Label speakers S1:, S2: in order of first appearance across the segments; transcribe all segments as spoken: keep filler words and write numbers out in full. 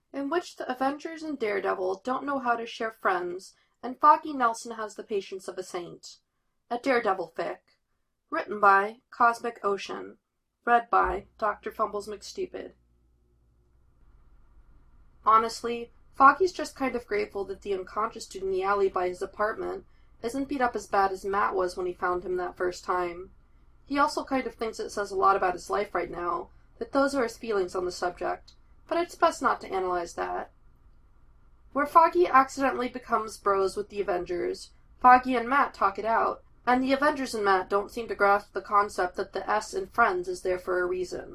S1: in which the Avengers and Daredevil don't know how to share friends, and Foggy Nelson has the patience of a saint. A Daredevil fic. Written by Cosmic Ocean. Read by Doctor Fumbles McStupid. Honestly, Foggy's just kind of grateful that the unconscious dude in the alley by his apartment isn't beat up as bad as Matt was when he found him that first time. He also kind of thinks it says a lot about his life right now, that those are his feelings on the subject, but it's best not to analyze that. Where Foggy accidentally becomes bros with the Avengers, Foggy and Matt talk it out, and the Avengers and Matt don't seem to grasp the concept that the S in friends is there for a reason.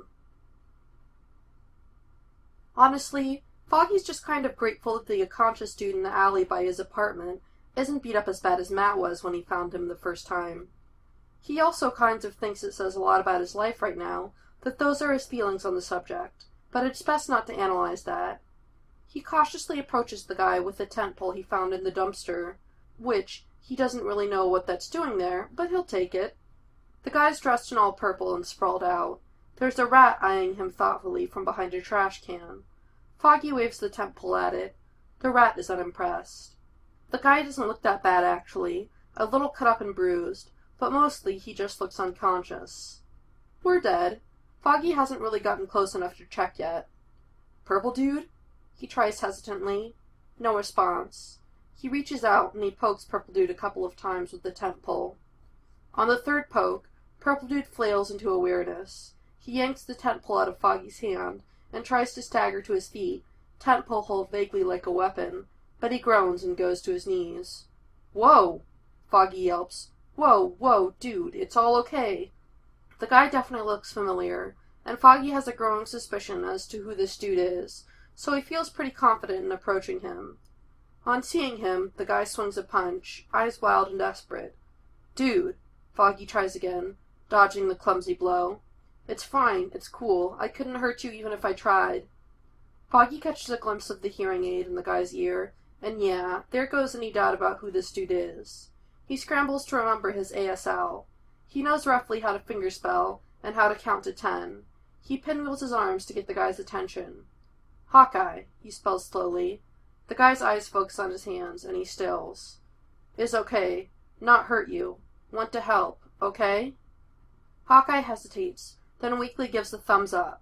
S1: Honestly, Foggy's just kind of grateful that the unconscious dude in the alley by his apartment isn't beat up as bad as Matt was when he found him the first time. He also kind of thinks it says a lot about his life right now, that those are his feelings on the subject, but it's best not to analyze that. He cautiously approaches the guy with the tent pole he found in the dumpster, which, he doesn't really know what that's doing there, but he'll take it. The guy's dressed in all purple and sprawled out. There's a rat eyeing him thoughtfully from behind a trash can. Foggy waves the tent pole at it. The rat is unimpressed. The guy doesn't look that bad, actually, a little cut up and bruised, but mostly he just looks unconscious. We're dead. Foggy hasn't really gotten close enough to check yet. Purple dude? He tries hesitantly. No response. He reaches out and he pokes Purple Dude a couple of times with the tent pole. On the third poke, Purple Dude flails into awareness. He yanks the tent pole out of Foggy's hand and tries to stagger to his feet, tent pole held vaguely like a weapon, but he groans and goes to his knees. Whoa! Foggy yelps. Whoa, whoa, dude, it's all okay. The guy definitely looks familiar, and Foggy has a growing suspicion as to who this dude is, so he feels pretty confident in approaching him. On seeing him, the guy swings a punch, eyes wild and desperate. Dude, Foggy tries again, dodging the clumsy blow. It's fine, it's cool, I couldn't hurt you even if I tried. Foggy catches a glimpse of the hearing aid in the guy's ear, and yeah, there goes any doubt about who this dude is. He scrambles to remember his A S L. He knows roughly how to fingerspell, and how to count to ten. He pinwheels his arms to get the guy's attention. Hawkeye, he spells slowly. The guy's eyes focus on his hands, and he stills. Is okay. Not hurt you. Want to help, okay? Hawkeye hesitates, then weakly gives a thumbs up.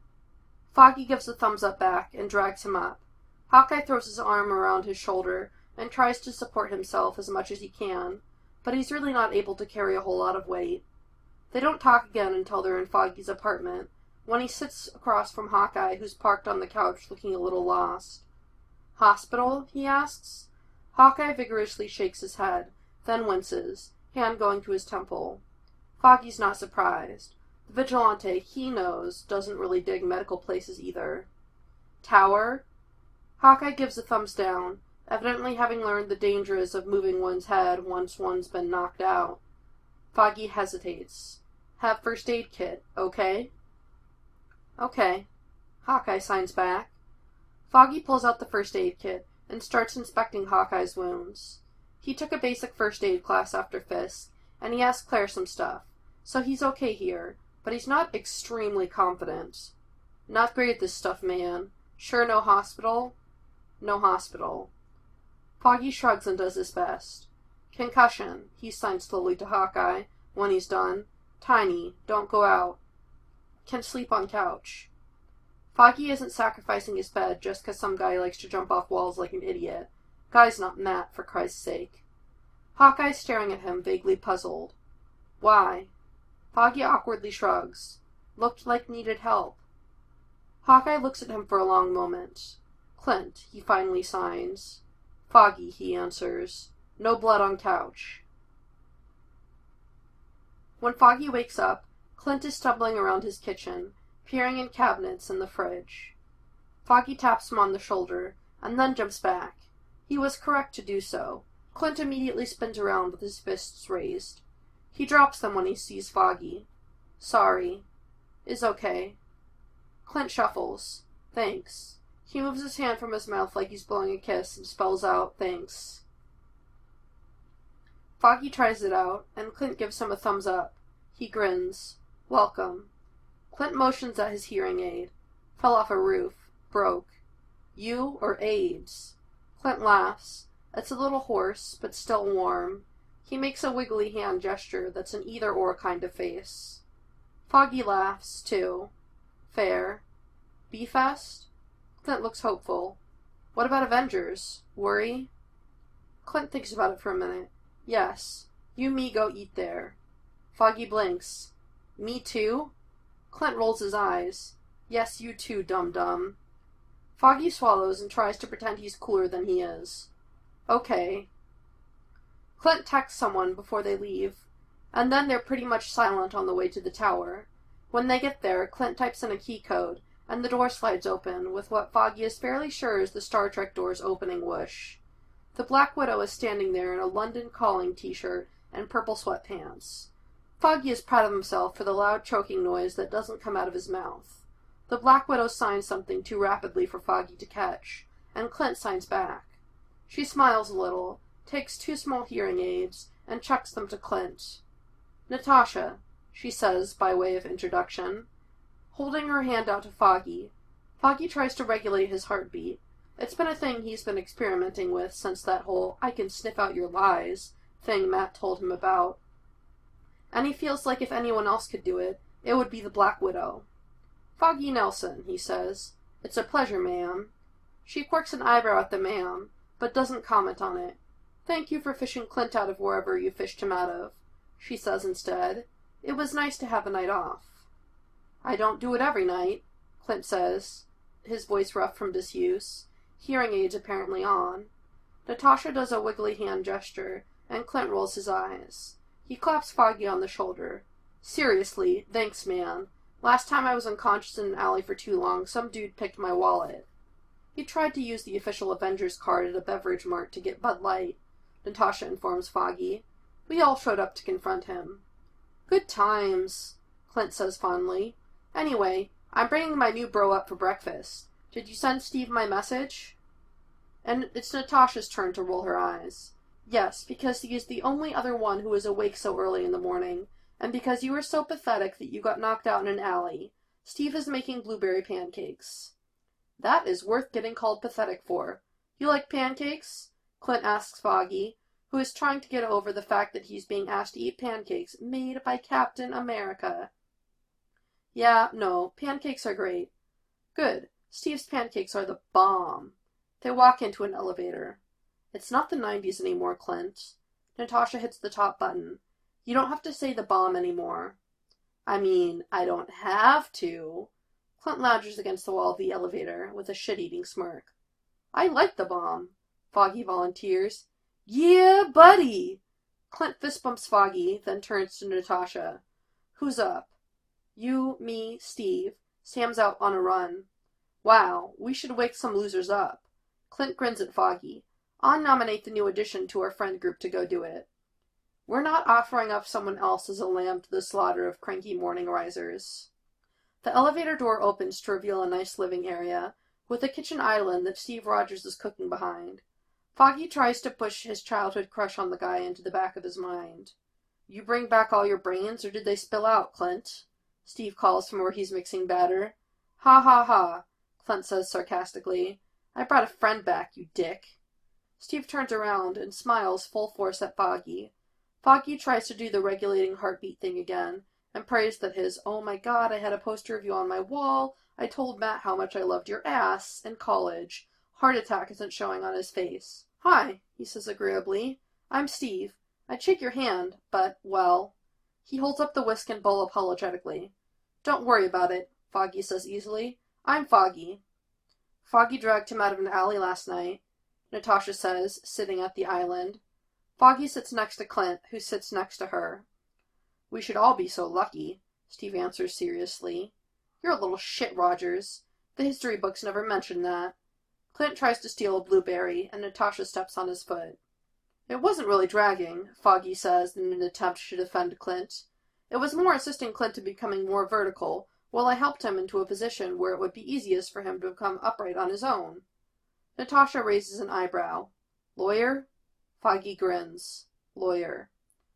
S1: Foggy gives a thumbs up back and drags him up. Hawkeye throws his arm around his shoulder and tries to support himself as much as he can, but he's really not able to carry a whole lot of weight. They don't talk again until they're in Foggy's apartment, when he sits across from Hawkeye, who's parked on the couch looking a little lost. Hospital? He asks. Hawkeye vigorously shakes his head, then winces, hand going to his temple. Foggy's not surprised. The vigilante, he knows, doesn't really dig medical places either. Tower? Hawkeye gives a thumbs down, evidently having learned the dangers of moving one's head once one's been knocked out. Foggy hesitates. Have first aid kit, okay? Okay. Hawkeye signs back. Foggy pulls out the first aid kit and starts inspecting Hawkeye's wounds. He took a basic first aid class after Fisk, and he asked Claire some stuff, so he's okay here, but he's not extremely confident. Not great at this stuff, man. Sure no hospital? No hospital. Foggy shrugs and does his best. Concussion, he signs slowly to Hawkeye, when he's done. Tiny, don't go out. Can sleep on couch. Foggy isn't sacrificing his bed just 'cause some guy likes to jump off walls like an idiot. Guy's not Matt, for Christ's sake. Hawkeye's staring at him, vaguely puzzled. Why? Foggy awkwardly shrugs. Looked like needed help. Hawkeye looks at him for a long moment. Clint, he finally signs. Foggy, he answers. No blood on couch. When Foggy wakes up, Clint is stumbling around his kitchen, peering in cabinets and the fridge. Foggy taps him on the shoulder, and then jumps back. He was correct to do so. Clint immediately spins around with his fists raised. He drops them when he sees Foggy. Sorry. Is okay. Clint shuffles. Thanks. He moves his hand from his mouth like he's blowing a kiss and spells out, thanks. Foggy tries it out, and Clint gives him a thumbs up. He grins. Welcome. Clint motions at his hearing aid. Fell off a roof. Broke. You or AIDS? Clint laughs. It's a little hoarse, but still warm. He makes a wiggly hand gesture that's an either-or kind of face. Foggy laughs, too. Fair. B-Fest? Clint looks hopeful. What about Avengers? Worry? Clint thinks about it for a minute. Yes. You me go eat there. Foggy blinks. Me too? Clint rolls his eyes. Yes, you too, dum-dum. Foggy swallows and tries to pretend he's cooler than he is. Okay. Clint texts someone before they leave, and then they're pretty much silent on the way to the tower. When they get there, Clint types in a key code, and the door slides open with what Foggy is fairly sure is the Star Trek door's opening whoosh. The Black Widow is standing there in a London Calling t-shirt and purple sweatpants. Foggy is proud of himself for the loud choking noise that doesn't come out of his mouth. The Black Widow signs something too rapidly for Foggy to catch, and Clint signs back. She smiles a little, takes two small hearing aids, and chucks them to Clint. Natasha, she says by way of introduction, holding her hand out to Foggy. Foggy tries to regulate his heartbeat. It's been a thing he's been experimenting with since that whole I can sniff out your lies thing Matt told him about. And he feels like if anyone else could do it, it would be the Black Widow. Foggy Nelson, he says. It's a pleasure, ma'am. She quirks an eyebrow at the ma'am, but doesn't comment on it. Thank you for fishing Clint out of wherever you fished him out of, she says instead. It was nice to have a night off. I don't do it every night, Clint says, his voice rough from disuse, hearing aids apparently on. Natasha does a wiggly hand gesture, and Clint rolls his eyes. He claps Foggy on the shoulder. Seriously, thanks, man. Last time I was unconscious in an alley for too long, some dude picked my wallet. He tried to use the official Avengers card at a beverage mart to get Bud Light, Natasha informs Foggy. We all showed up to confront him. Good times, Clint says fondly. Anyway, I'm bringing my new bro up for breakfast. Did you send Steve my message? And it's Natasha's turn to roll her eyes. Yes, because he is the only other one who is awake so early in the morning, and because you were so pathetic that you got knocked out in an alley. Steve is making blueberry pancakes. That is worth getting called pathetic for. You like pancakes? Clint asks Foggy, who is trying to get over the fact that he's being asked to eat pancakes made by Captain America. Yeah, no, pancakes are great. Good. Steve's pancakes are the bomb. They walk into an elevator. It's not the nineties anymore, Clint. Natasha hits the top button. You don't have to say the bomb anymore. I mean, I don't have to. Clint lounges against the wall of the elevator with a shit-eating smirk. I like the bomb, Foggy volunteers. Yeah, buddy! Clint fist bumps Foggy, then turns to Natasha. Who's up? You, me, Steve. Sam's out on a run. Wow, we should wake some losers up. Clint grins at Foggy. I'll nominate the new addition to our friend group to go do it. We're not offering up someone else as a lamb to the slaughter of cranky morning risers. The elevator door opens to reveal a nice living area, with a kitchen island that Steve Rogers is cooking behind. Foggy tries to push his childhood crush on the guy into the back of his mind. You bring back all your brains, or did they spill out, Clint? Steve calls from where he's mixing batter. Ha ha ha, Clint says sarcastically. I brought a friend back, you dick. Steve turns around and smiles full force at Foggy. Foggy tries to do the regulating heartbeat thing again, and prays that his, oh my god, I had a poster of you on my wall, I told Matt how much I loved your ass, in college, heart attack isn't showing on his face. Hi, he says agreeably. I'm Steve. I'd shake your hand, but, well... He holds up the whisk and bowl apologetically. Don't worry about it, Foggy says easily. I'm Foggy. Foggy dragged him out of an alley last night, Natasha says, sitting at the island. Foggy sits next to Clint, who sits next to her. We should all be so lucky, Steve answers seriously. You're a little shit, Rogers. The history books never mention that. Clint tries to steal a blueberry, and Natasha steps on his foot. It wasn't really dragging, Foggy says in an attempt to defend Clint. It was more assisting Clint to becoming more vertical, while I helped him into a position where it would be easiest for him to become upright on his own. Natasha raises an eyebrow. Lawyer? Foggy grins. Lawyer.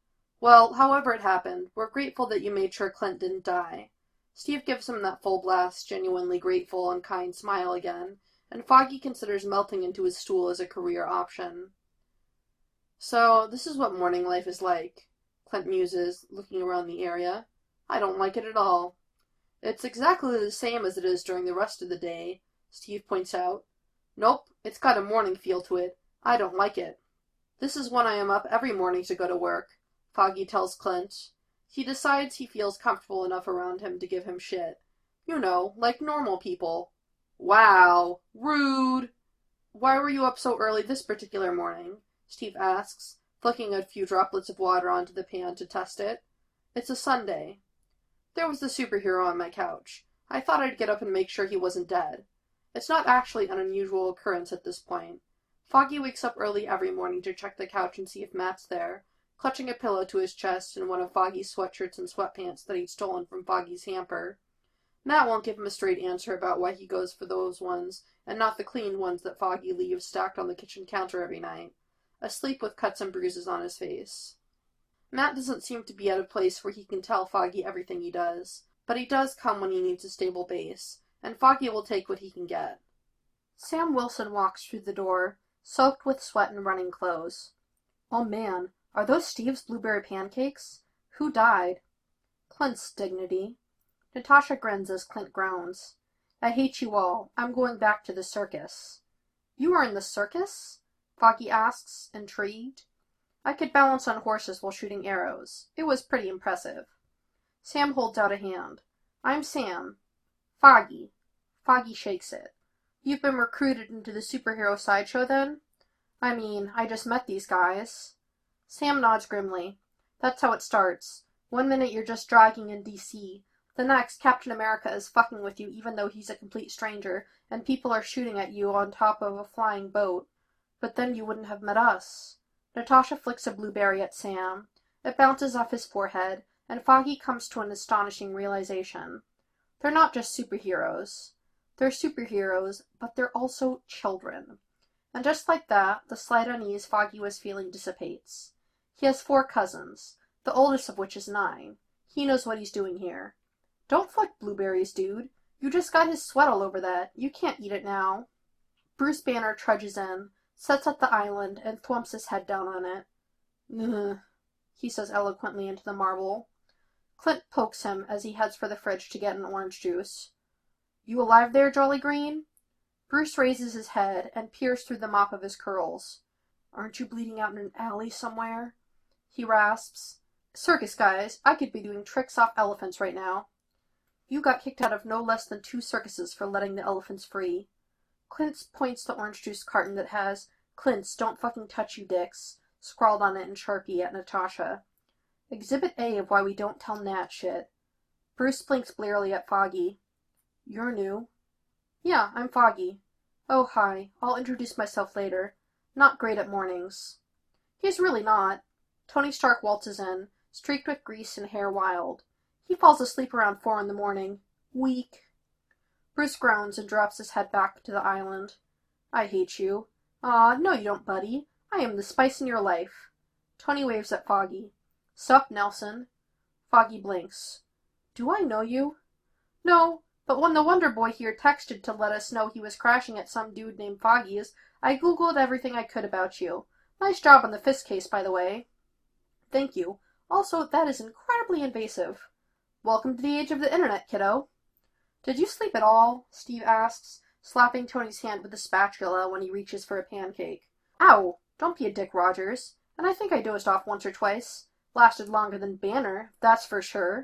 S1: Well, however it happened, we're grateful that you made sure Clint didn't die. Steve gives him that full blast, genuinely grateful and kind smile again, and Foggy considers melting into his stool as a career option. So, this is what morning life is like, Clint muses, looking around the area. I don't like it at all. It's exactly the same as it is during the rest of the day, Steve points out. Nope, it's got a morning feel to it. I don't like it. This is when I am up every morning to go to work, Foggy tells Clint. He decides he feels comfortable enough around him to give him shit. You know, like normal people. Wow, rude. Why were you up so early this particular morning? Steve asks, flicking a few droplets of water onto the pan to test it. It's a Sunday. There was the superhero on my couch. I thought I'd get up and make sure he wasn't dead. It's not actually an unusual occurrence at this point. Foggy wakes up early every morning to check the couch and see if Matt's there, clutching a pillow to his chest in one of Foggy's sweatshirts and sweatpants that he'd stolen from Foggy's hamper. Matt won't give him a straight answer about why he goes for those ones, and not the clean ones that Foggy leaves stacked on the kitchen counter every night, asleep with cuts and bruises on his face. Matt doesn't seem to be at a place where he can tell Foggy everything he does, but he does come when he needs a stable base, and Foggy will take what he can get. Sam Wilson walks through the door, soaked with sweat and running clothes. Oh man, are those Steve's blueberry pancakes? Who died? Clint's dignity. Natasha grins as Clint groans. I hate you all. I'm going back to the circus. You are in the circus? Foggy asks, intrigued. I could balance on horses while shooting arrows. It was pretty impressive. Sam holds out a hand. I'm Sam. Foggy. Foggy shakes it. You've been recruited into the superhero sideshow then? I mean, I just met these guys. Sam nods grimly. That's how it starts. One minute you're just dragging in D C. The next, Captain America is fucking with you even though he's a complete stranger, and people are shooting at you on top of a flying boat. But then you wouldn't have met us. Natasha flicks a blueberry at Sam. It bounces off his forehead, and Foggy comes to an astonishing realization. They're not just superheroes. They're superheroes, but they're also children. And just like that, the slight unease Foggy was feeling dissipates. He has four cousins, the oldest of which is nine. He knows what he's doing here. Don't flick blueberries, dude. You just got his sweat all over that. You can't eat it now. Bruce Banner trudges in, sets up the island, and thwumps his head down on it. Ugh, he says eloquently into the marble. Clint pokes him as he heads for the fridge to get an orange juice. You alive there, Jolly Green? Bruce raises his head and peers through the mop of his curls. Aren't you bleeding out in an alley somewhere? He rasps. Circus guys, I could be doing tricks off elephants right now. You got kicked out of no less than two circuses for letting the elephants free. Clint points the orange juice carton that has, Clint's don't fucking touch you dicks, scrawled on it in Sharpie at Natasha. Exhibit A of why we don't tell Nat shit. Bruce blinks blearily at Foggy. You're new. Yeah, I'm Foggy. Oh, hi. I'll introduce myself later. Not great at mornings. He's really not. Tony Stark waltzes in, streaked with grease and hair wild. He falls asleep around four in the morning. Weak. Bruce groans and drops his head back to the island. I hate you. Aw, no you don't, buddy. I am the spice in your life. Tony waves at Foggy. Sup, Nelson? Foggy blinks. Do I know you? No, but when the Wonder Boy here texted to let us know he was crashing at some dude named Foggy's, I googled everything I could about you. Nice job on the Fisk case, by the way. Thank you. Also, that is incredibly invasive. Welcome to the age of the internet, kiddo. Did you sleep at all? Steve asks, slapping Tony's hand with a spatula when he reaches for a pancake. Ow! Don't be a Dick Rogers. And I think I dozed off once or twice. Lasted longer than Banner, that's for sure.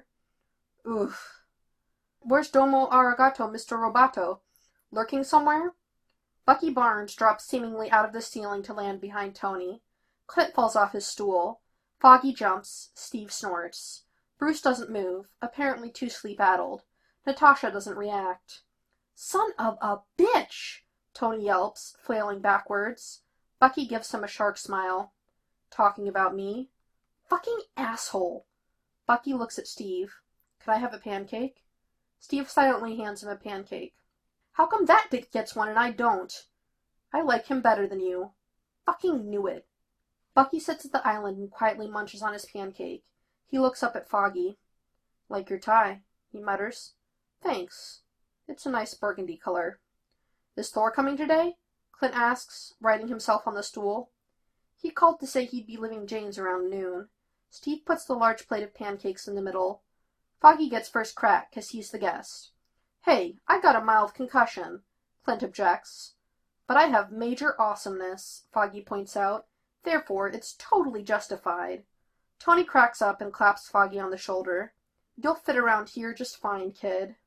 S1: Oof. Where's Domo Arigato, Mister Roboto? Lurking somewhere? Bucky Barnes drops seemingly out of the ceiling to land behind Tony. Clint falls off his stool. Foggy jumps. Steve snorts. Bruce doesn't move, apparently too sleep-addled. Natasha doesn't react. Son of a bitch! Tony yelps, flailing backwards. Bucky gives him a shark smile. Talking about me? Fucking asshole! Bucky looks at Steve. Can I have a pancake? Steve silently hands him a pancake. How come that dick gets one and I don't? I like him better than you. Fucking knew it. Bucky sits at the island and quietly munches on his pancake. He looks up at Foggy. Like your tie, he mutters. Thanks. It's a nice burgundy color. Is Thor coming today? Clint asks, righting himself on the stool. He called to say he'd be leaving Jane's around noon. Steve puts the large plate of pancakes in the middle. Foggy gets first crack, 'cause he's the guest. Hey, I got a mild concussion, Clint objects. But I have major awesomeness, Foggy points out. Therefore, it's totally justified. Tony cracks up and claps Foggy on the shoulder. You'll fit around here just fine, kid.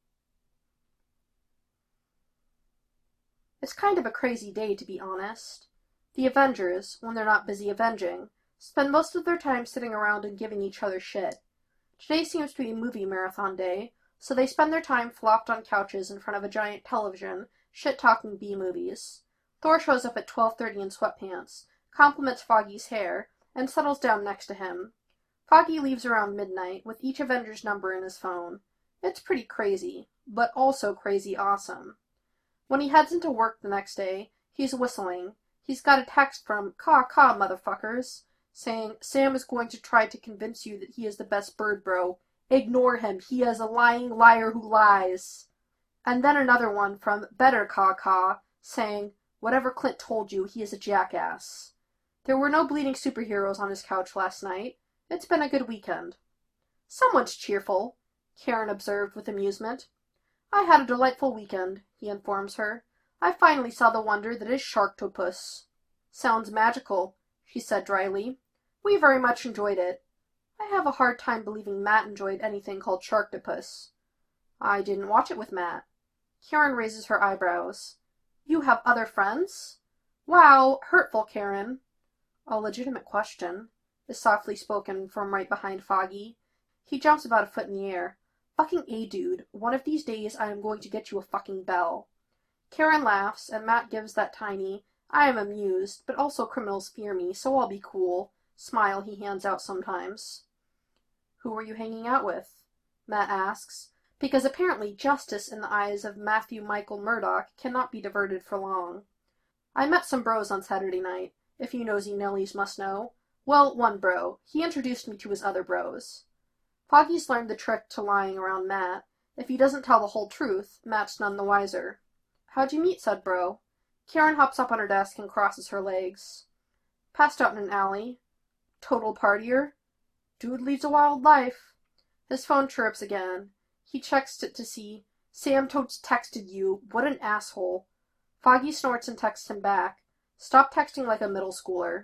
S1: It's kind of a crazy day, to be honest. The Avengers, when they're not busy avenging, spend most of their time sitting around and giving each other shit. Today seems to be movie marathon day, so they spend their time flopped on couches in front of a giant television, shit-talking B-movies. Thor shows up at twelve thirty in sweatpants, compliments Foggy's hair, and settles down next to him. Foggy leaves around midnight, with each Avenger's number in his phone. It's pretty crazy, but also crazy awesome. When he heads into work the next day, he's whistling. He's got a text from Caw Caw motherfuckers, saying, Sam is going to try to convince you that he is the best bird bro. Ignore him, he is a lying liar who lies. And then another one from Better Caw Caw, saying, whatever Clint told you, he is a jackass. There were no bleeding superheroes on his couch last night. It's been a good weekend. Someone's cheerful, Karen observed with amusement. I had a delightful weekend, he informs her. I finally saw the wonder that is Sharktopus. Sounds magical, she said dryly. We very much enjoyed it. I have a hard time believing Matt enjoyed anything called Sharktopus. I didn't watch it with Matt. Karen raises her eyebrows. You have other friends? Wow, hurtful, Karen. A legitimate question, is softly spoken from right behind Foggy. He jumps about a foot in the air. Fucking A, dude. One of these days I am going to get you a fucking bell. Karen laughs, and Matt gives that tiny, I am amused, but also criminals fear me, so I'll be cool, smile he hands out sometimes. Who were you hanging out with? Matt asks, because apparently justice in the eyes of Matthew Michael Murdoch cannot be diverted for long. I met some bros on Saturday night, if you nosy Nellies must know. Well, one bro. He introduced me to his other bros. Foggy's learned the trick to lying around Matt. If he doesn't tell the whole truth, Matt's none the wiser. How'd you meet said bro? Karen hops up on her desk and crosses her legs. Passed out in an alley. Total partier? Dude leads a wild life. His phone chirps again. He checks it to see. Sam Totes texted you. What an asshole. Foggy snorts and texts him back. Stop texting like a middle schooler.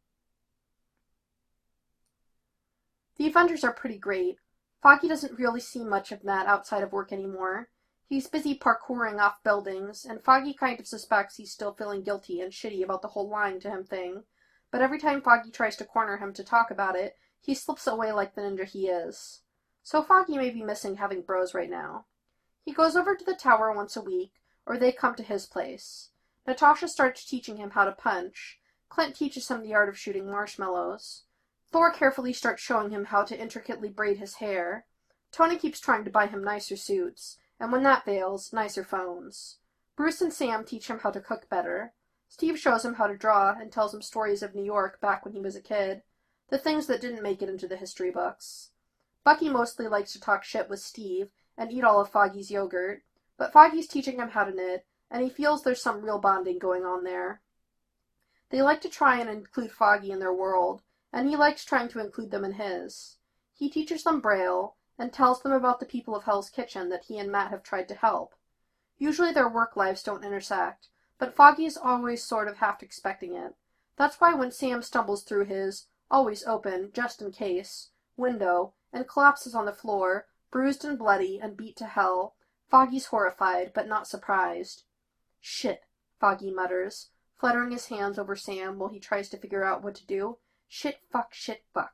S1: The Avengers are pretty great. Foggy doesn't really see much of Matt outside of work anymore. He's busy parkouring off buildings, and Foggy kind of suspects he's still feeling guilty and shitty about the whole lying to him thing. But every time Foggy tries to corner him to talk about it, he slips away like the ninja he is. So Foggy may be missing having bros right now. He goes over to the tower once a week, or they come to his place. Natasha starts teaching him how to punch. Clint teaches him the art of shooting marshmallows. Thor carefully starts showing him how to intricately braid his hair. Tony keeps trying to buy him nicer suits, and when that fails, nicer phones. Bruce and Sam teach him how to cook better. Steve shows him how to draw and tells him stories of New York back when he was a kid, the things that didn't make it into the history books. Bucky mostly likes to talk shit with Steve and eat all of Foggy's yogurt, but Foggy's teaching him how to knit, and he feels there's some real bonding going on there. They like to try and include Foggy in their world, and he likes trying to include them in his. He teaches them Braille, and tells them about the people of Hell's Kitchen that he and Matt have tried to help. Usually their work lives don't intersect, but Foggy is always sort of half expecting it. That's why when Sam stumbles through his, always open, just in case, window, and collapses on the floor, bruised and bloody and beat to hell, Foggy's horrified, but not surprised. Shit, Foggy mutters, fluttering his hands over Sam while he tries to figure out what to do. Shit, fuck, shit, fuck.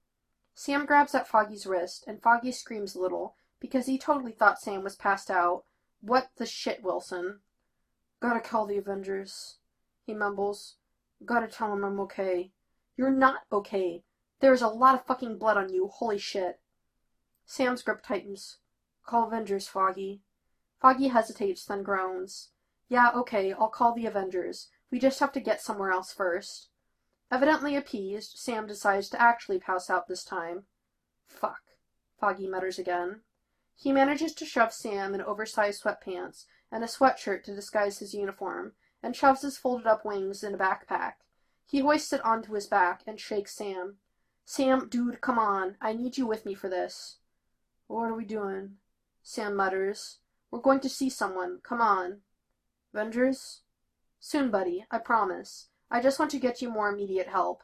S1: Sam grabs at Foggy's wrist, and Foggy screams a little, because he totally thought Sam was passed out. What the shit, Wilson? Gotta call the Avengers, he mumbles. Gotta tell him I'm okay. You're not okay. There's a lot of fucking blood on you, holy shit. Sam's grip tightens. Call Avengers, Foggy. Foggy hesitates, then groans. Yeah, okay, I'll call the Avengers. We just have to get somewhere else first. Evidently appeased, Sam decides to actually pass out this time. Fuck, Foggy mutters again. He manages to shove Sam in oversized sweatpants and a sweatshirt to disguise his uniform, and shoves his folded-up wings in a backpack. He hoists it onto his back and shakes Sam. "Sam, dude, come on. I need you with me for this." "What are we doing?" Sam mutters. "We're going to see someone. Come on." "Avengers?" "Soon, buddy. I promise. I just want to get you more immediate help."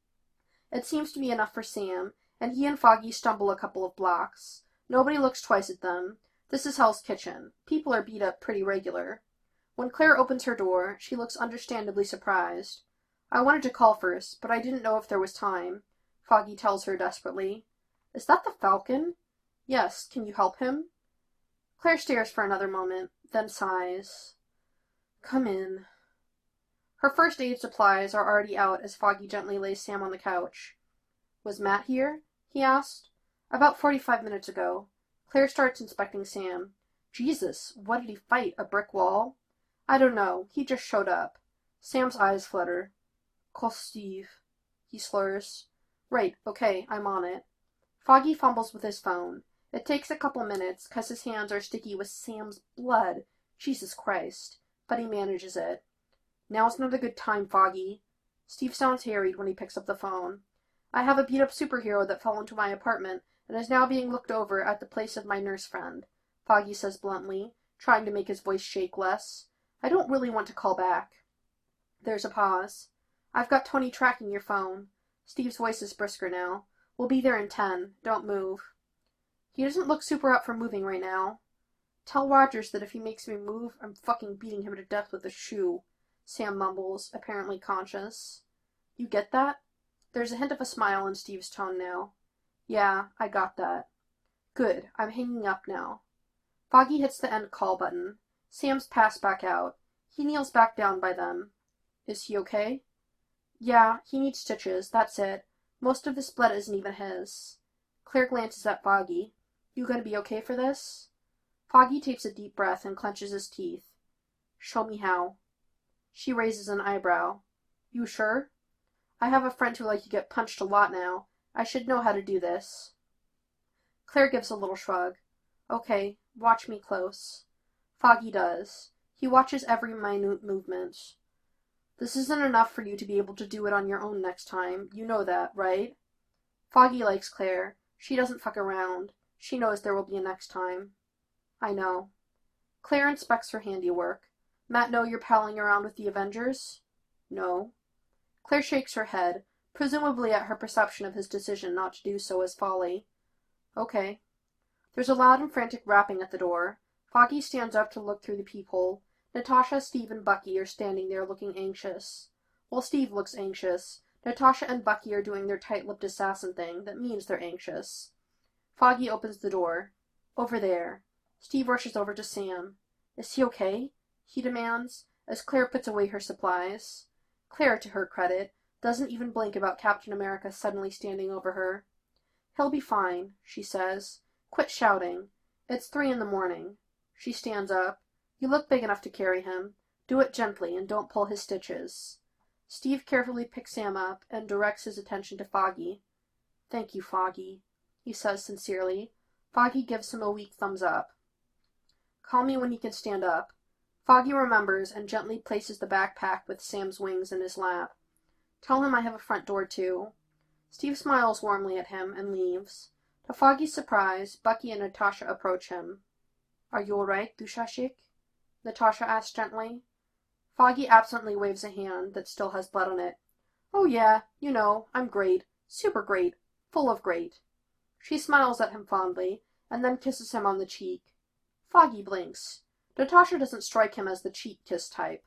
S1: It seems to be enough for Sam, and he and Foggy stumble a couple of blocks. Nobody looks twice at them. This is Hell's Kitchen. People are beat up pretty regular. When Claire opens her door, she looks understandably surprised. "I wanted to call first, but I didn't know if there was time," Foggy tells her desperately. "Is that the Falcon?" "Yes. Can you help him?" Claire stares for another moment, then sighs. "Come in." Her first aid supplies are already out as Foggy gently lays Sam on the couch. "Was Matt here?" he asked. "About forty-five minutes ago." Claire starts inspecting Sam. "Jesus, what did he fight? A brick wall?" "I don't know. He just showed up." Sam's eyes flutter. "Call Steve," he slurs. "Right, okay, I'm on it." Foggy fumbles with his phone. It takes a couple minutes, cause his hands are sticky with Sam's blood. Jesus Christ. But he manages it. "Now's not a good time, Foggy." Steve sounds harried when he picks up the phone. "I have a beat-up superhero that fell into my apartment and is now being looked over at the place of my nurse friend," Foggy says bluntly, trying to make his voice shake less. "I don't really want to call back." There's a pause. "I've got Tony tracking your phone." Steve's voice is brisker now. "We'll be there in ten. Don't move." "He doesn't look super up for moving right now." "Tell Rogers that if he makes me move, I'm fucking beating him to death with a shoe," Sam mumbles, apparently conscious. "You get that?" There's a hint of a smile in Steve's tone now. "Yeah, I got that." "Good. I'm hanging up now." Foggy hits the end call button. Sam's passed back out. He kneels back down by them. "Is he okay?" "Yeah, he needs stitches, that's it. Most of this blood isn't even his." Claire glances at Foggy. "You gonna be okay for this?" Foggy takes a deep breath and clenches his teeth. "Show me how." She raises an eyebrow. "You sure?" "I have a friend who likes to get punched a lot now. I should know how to do this." Claire gives a little shrug. "Okay, watch me close." Foggy does. He watches every minute movement. "This isn't enough for you to be able to do it on your own next time. You know that, right?" Foggy likes Claire. She doesn't fuck around. She knows there will be a next time. "I know." Claire inspects her handiwork. "Matt know you're palling around with the Avengers?" "No." Claire shakes her head, presumably at her perception of his decision not to do so as folly. "Okay." There's a loud and frantic rapping at the door. Foggy stands up to look through the peephole. Natasha, Steve, and Bucky are standing there looking anxious. While Steve looks anxious, Natasha and Bucky are doing their tight-lipped assassin thing that means they're anxious. Foggy opens the door. "Over there." Steve rushes over to Sam. "Is he okay?" he demands, as Claire puts away her supplies. Claire, to her credit, doesn't even blink about Captain America suddenly standing over her. "He'll be fine," she says. "Quit shouting. It's three in the morning." She stands up. "You look big enough to carry him. Do it gently and don't pull his stitches." Steve carefully picks Sam up and directs his attention to Foggy. "Thank you, Foggy," he says sincerely. Foggy gives him a weak thumbs up. "Call me when you can stand up." Foggy remembers and gently places the backpack with Sam's wings in his lap. "Tell him I have a front door, too." Steve smiles warmly at him and leaves. To Foggy's surprise, Bucky and Natasha approach him. "Are you all right, Dushashik?" Natasha asks gently. Foggy absently waves a hand that still has blood on it. "Oh yeah, you know, I'm great. Super great. Full of great." She smiles at him fondly, and then kisses him on the cheek. Foggy blinks. Natasha doesn't strike him as the cheek kiss type.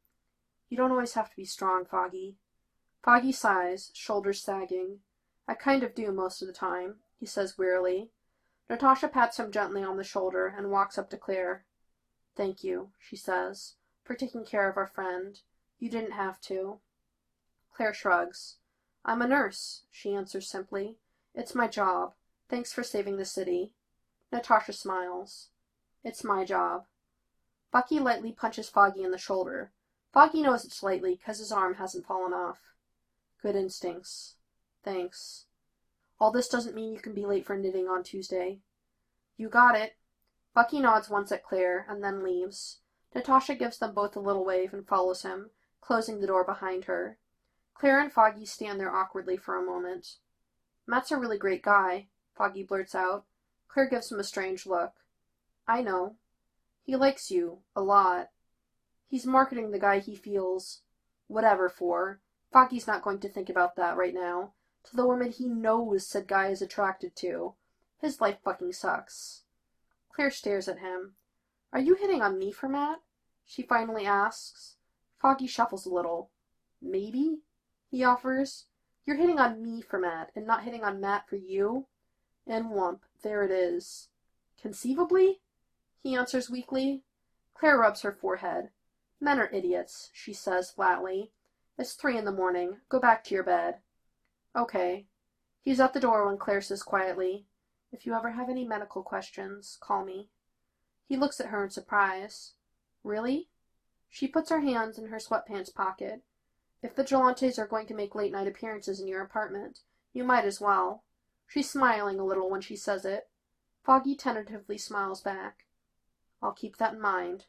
S1: "You don't always have to be strong, Foggy." Foggy sighs, shoulders sagging. "I kind of do most of the time," he says wearily. Natasha pats him gently on the shoulder and walks up to Claire. "Thank you," she says, "for taking care of our friend. You didn't have to." Claire shrugs. "I'm a nurse," she answers simply. "It's my job. Thanks for saving the city." Natasha smiles. "It's my job." Bucky lightly punches Foggy in the shoulder. Foggy knows it's lightly because his arm hasn't fallen off. "Good instincts. Thanks. All this doesn't mean you can be late for knitting on Tuesday." "You got it." Bucky nods once at Claire and then leaves. Natasha gives them both a little wave and follows him, closing the door behind her. Claire and Foggy stand there awkwardly for a moment. Matt's a really great guy, Foggy blurts out. Claire gives him a strange look. I know. He likes you. A lot. He's marketing the guy he feels whatever for. Foggy's not going to think about that right now. To the woman he knows said guy is attracted to. His life fucking sucks. Claire stares at him. Are you hitting on me for Matt? She finally asks. Foggy shuffles a little. Maybe? He offers. You're hitting on me for Matt, and not hitting on Matt for you? And whump, there it is. Conceivably? He answers weakly. Claire rubs her forehead. Men are idiots, she says flatly. It's three in the morning. Go back to your bed. Okay. He's at the door when Claire says quietly, If you ever have any medical questions, call me. He looks at her in surprise. Really? She puts her hands in her sweatpants pocket. If vigilantes are going to make late-night appearances in your apartment, you might as well. She's smiling a little when she says it. Foggy tentatively smiles back. I'll keep that in mind.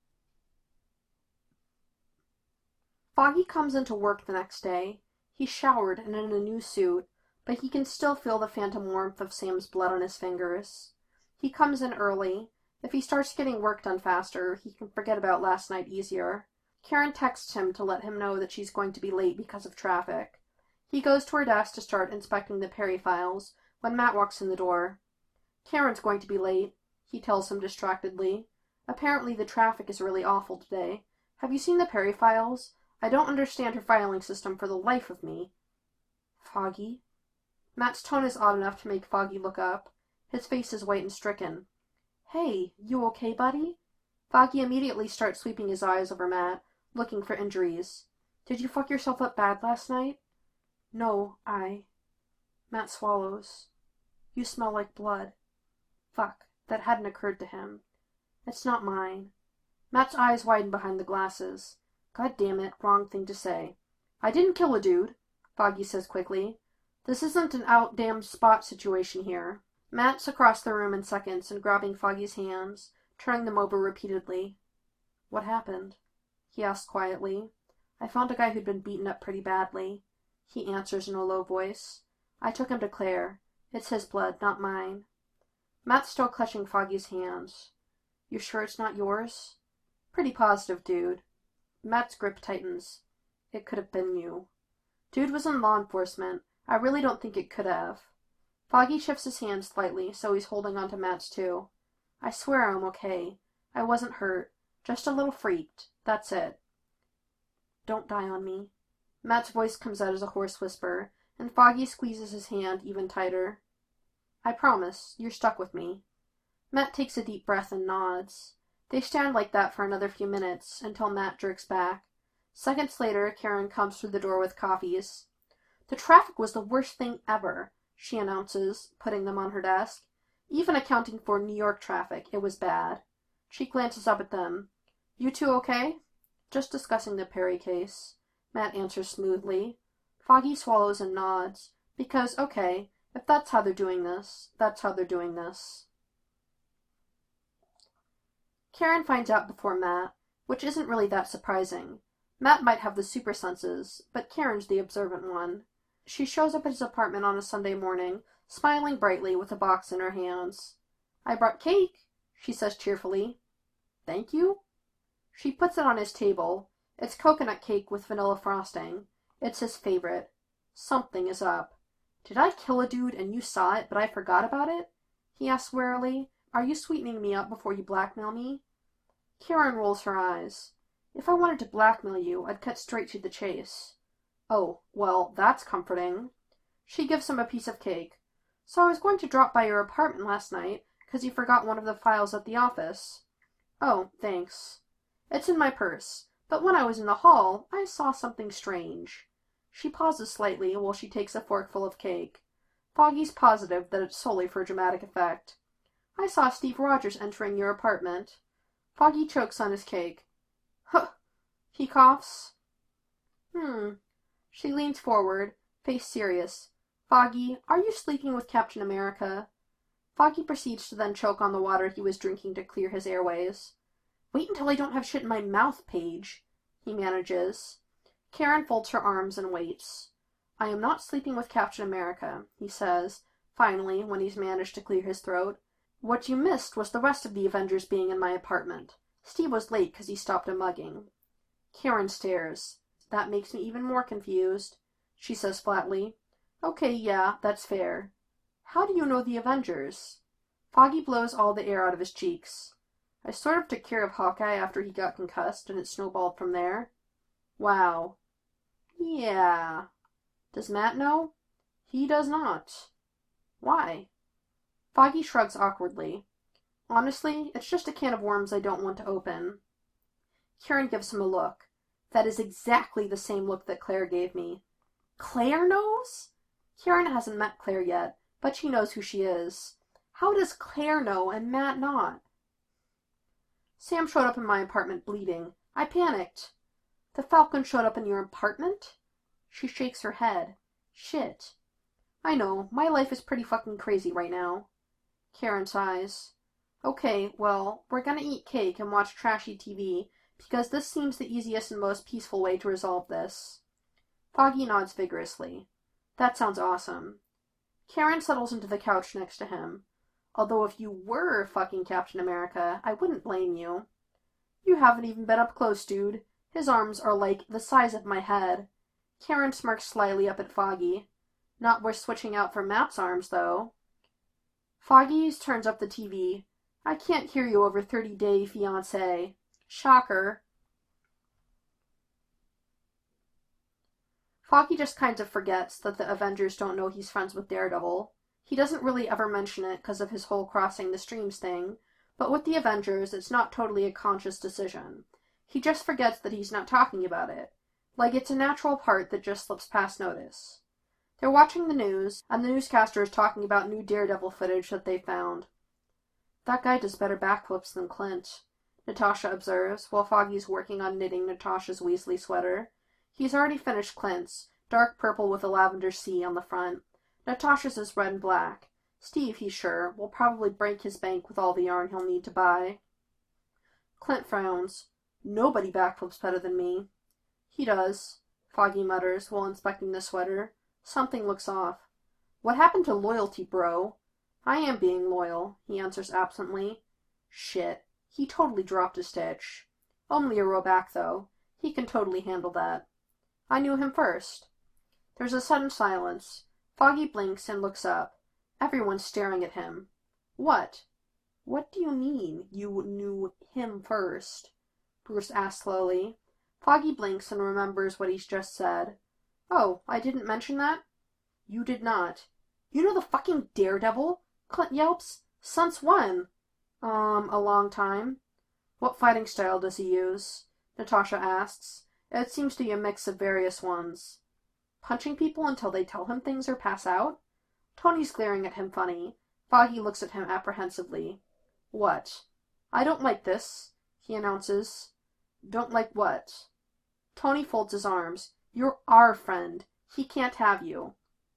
S1: Foggy comes into work the next day. He's showered and in a new suit, but he can still feel the phantom warmth of Sam's blood on his fingers. He comes in early. If he starts getting work done faster, he can forget about last night easier. Karen texts him to let him know that she's going to be late because of traffic. He goes to her desk to start inspecting the Perry files when Matt walks in the door. Karen's going to be late, he tells him distractedly. Apparently the traffic is really awful today. Have you seen the Perry files? I don't understand her filing system for the life of me. Foggy? Matt's tone is odd enough to make Foggy look up. His face is white and stricken. Hey, you okay, buddy? Foggy immediately starts sweeping his eyes over Matt, looking for injuries. Did you fuck yourself up bad last night? No, I... Matt swallows. You smell like blood. Fuck, that hadn't occurred to him. It's not mine. Matt's eyes widen behind the glasses. God damn it, wrong thing to say. I didn't kill a dude, Foggy says quickly. This isn't an out-damned spot situation here. Matt's across the room in seconds and grabbing Foggy's hands, turning them over repeatedly. What happened? He asks quietly. I found a guy who'd been beaten up pretty badly. He answers in a low voice. I took him to Claire. It's his blood, not mine. Matt's still clutching Foggy's hands. You sure it's not yours? Pretty positive, dude. Matt's grip tightens. It could have been you. Dude was in law enforcement. I really don't think it could have. Foggy shifts his hands slightly, so he's holding onto Matt's too. I swear I'm okay. I wasn't hurt. Just a little freaked. That's it. Don't die on me. Matt's voice comes out as a hoarse whisper, and Foggy squeezes his hand even tighter. I promise. You're stuck with me. Matt takes a deep breath and nods. They stand like that for another few minutes, until Matt jerks back. Seconds later, Karen comes through the door with coffees. The traffic was the worst thing ever, she announces, putting them on her desk. Even accounting for New York traffic, it was bad. She glances up at them. You two okay? Just discussing the Perry case. Matt answers smoothly. Foggy swallows and nods, because, okay, if that's how they're doing this, that's how they're doing this. Karen finds out before Matt, which isn't really that surprising. Matt might have the super senses, but Karen's the observant one. She shows up at his apartment on a Sunday morning, smiling brightly with a box in her hands. I brought cake, she says cheerfully. Thank you? She puts it on his table. It's coconut cake with vanilla frosting. It's his favorite. Something is up. Did I kill a dude and you saw it, but I forgot about it? He asks warily. Are you sweetening me up before you blackmail me? Karen rolls her eyes. If I wanted to blackmail you, I'd cut straight to the chase. Oh, well, that's comforting. She gives him a piece of cake. So I was going to drop by your apartment last night, because you forgot one of the files at the office. Oh, thanks. It's in my purse, but when I was in the hall, I saw something strange. She pauses slightly while she takes a forkful of cake. Foggy's positive that it's solely for dramatic effect. I saw Steve Rogers entering your apartment. Foggy chokes on his cake. Huh. He coughs. Hmm. She leans forward, face serious. Foggy, are you sleeping with Captain America? Foggy proceeds to then choke on the water he was drinking to clear his airways. Wait until I don't have shit in my mouth, Paige, he manages. Karen folds her arms and waits. I am not sleeping with Captain America, he says, finally, when he's managed to clear his throat. What you missed was the rest of the Avengers being in my apartment. Steve was late because he stopped a mugging. Karen stares. That makes me even more confused, she says flatly. Okay, yeah, that's fair. How do you know the Avengers? Foggy blows all the air out of his cheeks. I sort of took care of Hawkeye after he got concussed, and it snowballed from there. Wow. Yeah. Does Matt know? He does not. Why? Foggy shrugs awkwardly. Honestly, it's just a can of worms I don't want to open. Karen gives him a look. That is exactly the same look that Claire gave me. Claire knows? Karen hasn't met Claire yet, but she knows who she is. How does Claire know and Matt not? Sam showed up in my apartment bleeding. I panicked. The Falcon showed up in your apartment? She shakes her head. Shit. I know, my life is pretty fucking crazy right now. Karen sighs. Okay, well, we're gonna eat cake and watch trashy T V, because this seems the easiest and most peaceful way to resolve this. Foggy nods vigorously. That sounds awesome. Karen settles into the couch next to him. Although if you were fucking Captain America, I wouldn't blame you. You haven't even been up close, dude. His arms are like the size of my head. Karen smirks slyly up at Foggy. Not worth switching out for Matt's arms, though. Foggy turns up the T V. I can't hear you over thirty day fiancé. Shocker. Foggy just kind of forgets that the Avengers don't know he's friends with Daredevil. He doesn't really ever mention it because of his whole crossing the streams thing, but with the Avengers, it's not totally a conscious decision. He just forgets that he's not talking about it. Like it's a natural part that just slips past notice. They're watching the news, and the newscaster is talking about new Daredevil footage that they found. That guy does better backflips than Clint, Natasha observes, while Foggy's working on knitting Natasha's Weasley sweater. He's already finished Clint's, dark purple with a lavender C on the front. Natasha's is red and black. Steve, he's sure, will probably break his bank with all the yarn he'll need to buy. Clint frowns. Nobody backflips better than me. He does, Foggy mutters while inspecting the sweater. Something looks off. What happened to loyalty, bro? I am being loyal, he answers absently. Shit. He totally dropped a stitch. Only a row back, though. He can totally handle that. I knew him first. There's a sudden silence. Foggy blinks and looks up. Everyone's staring at him. What? What do you mean, you knew him first? Bruce asks slowly. Foggy blinks and remembers what he's just said. Oh, I didn't mention that? You did not. You know the fucking Daredevil? Clint yelps. Since when? Um, a long time. What fighting style does he use? Natasha asks. It seems to be a mix of various ones. Punching people until they tell him things or pass out? Tony's glaring at him funny. Foggy looks at him apprehensively. What? I don't like this, he announces. Don't like what? Tony folds his arms. You're our friend. He can't have you.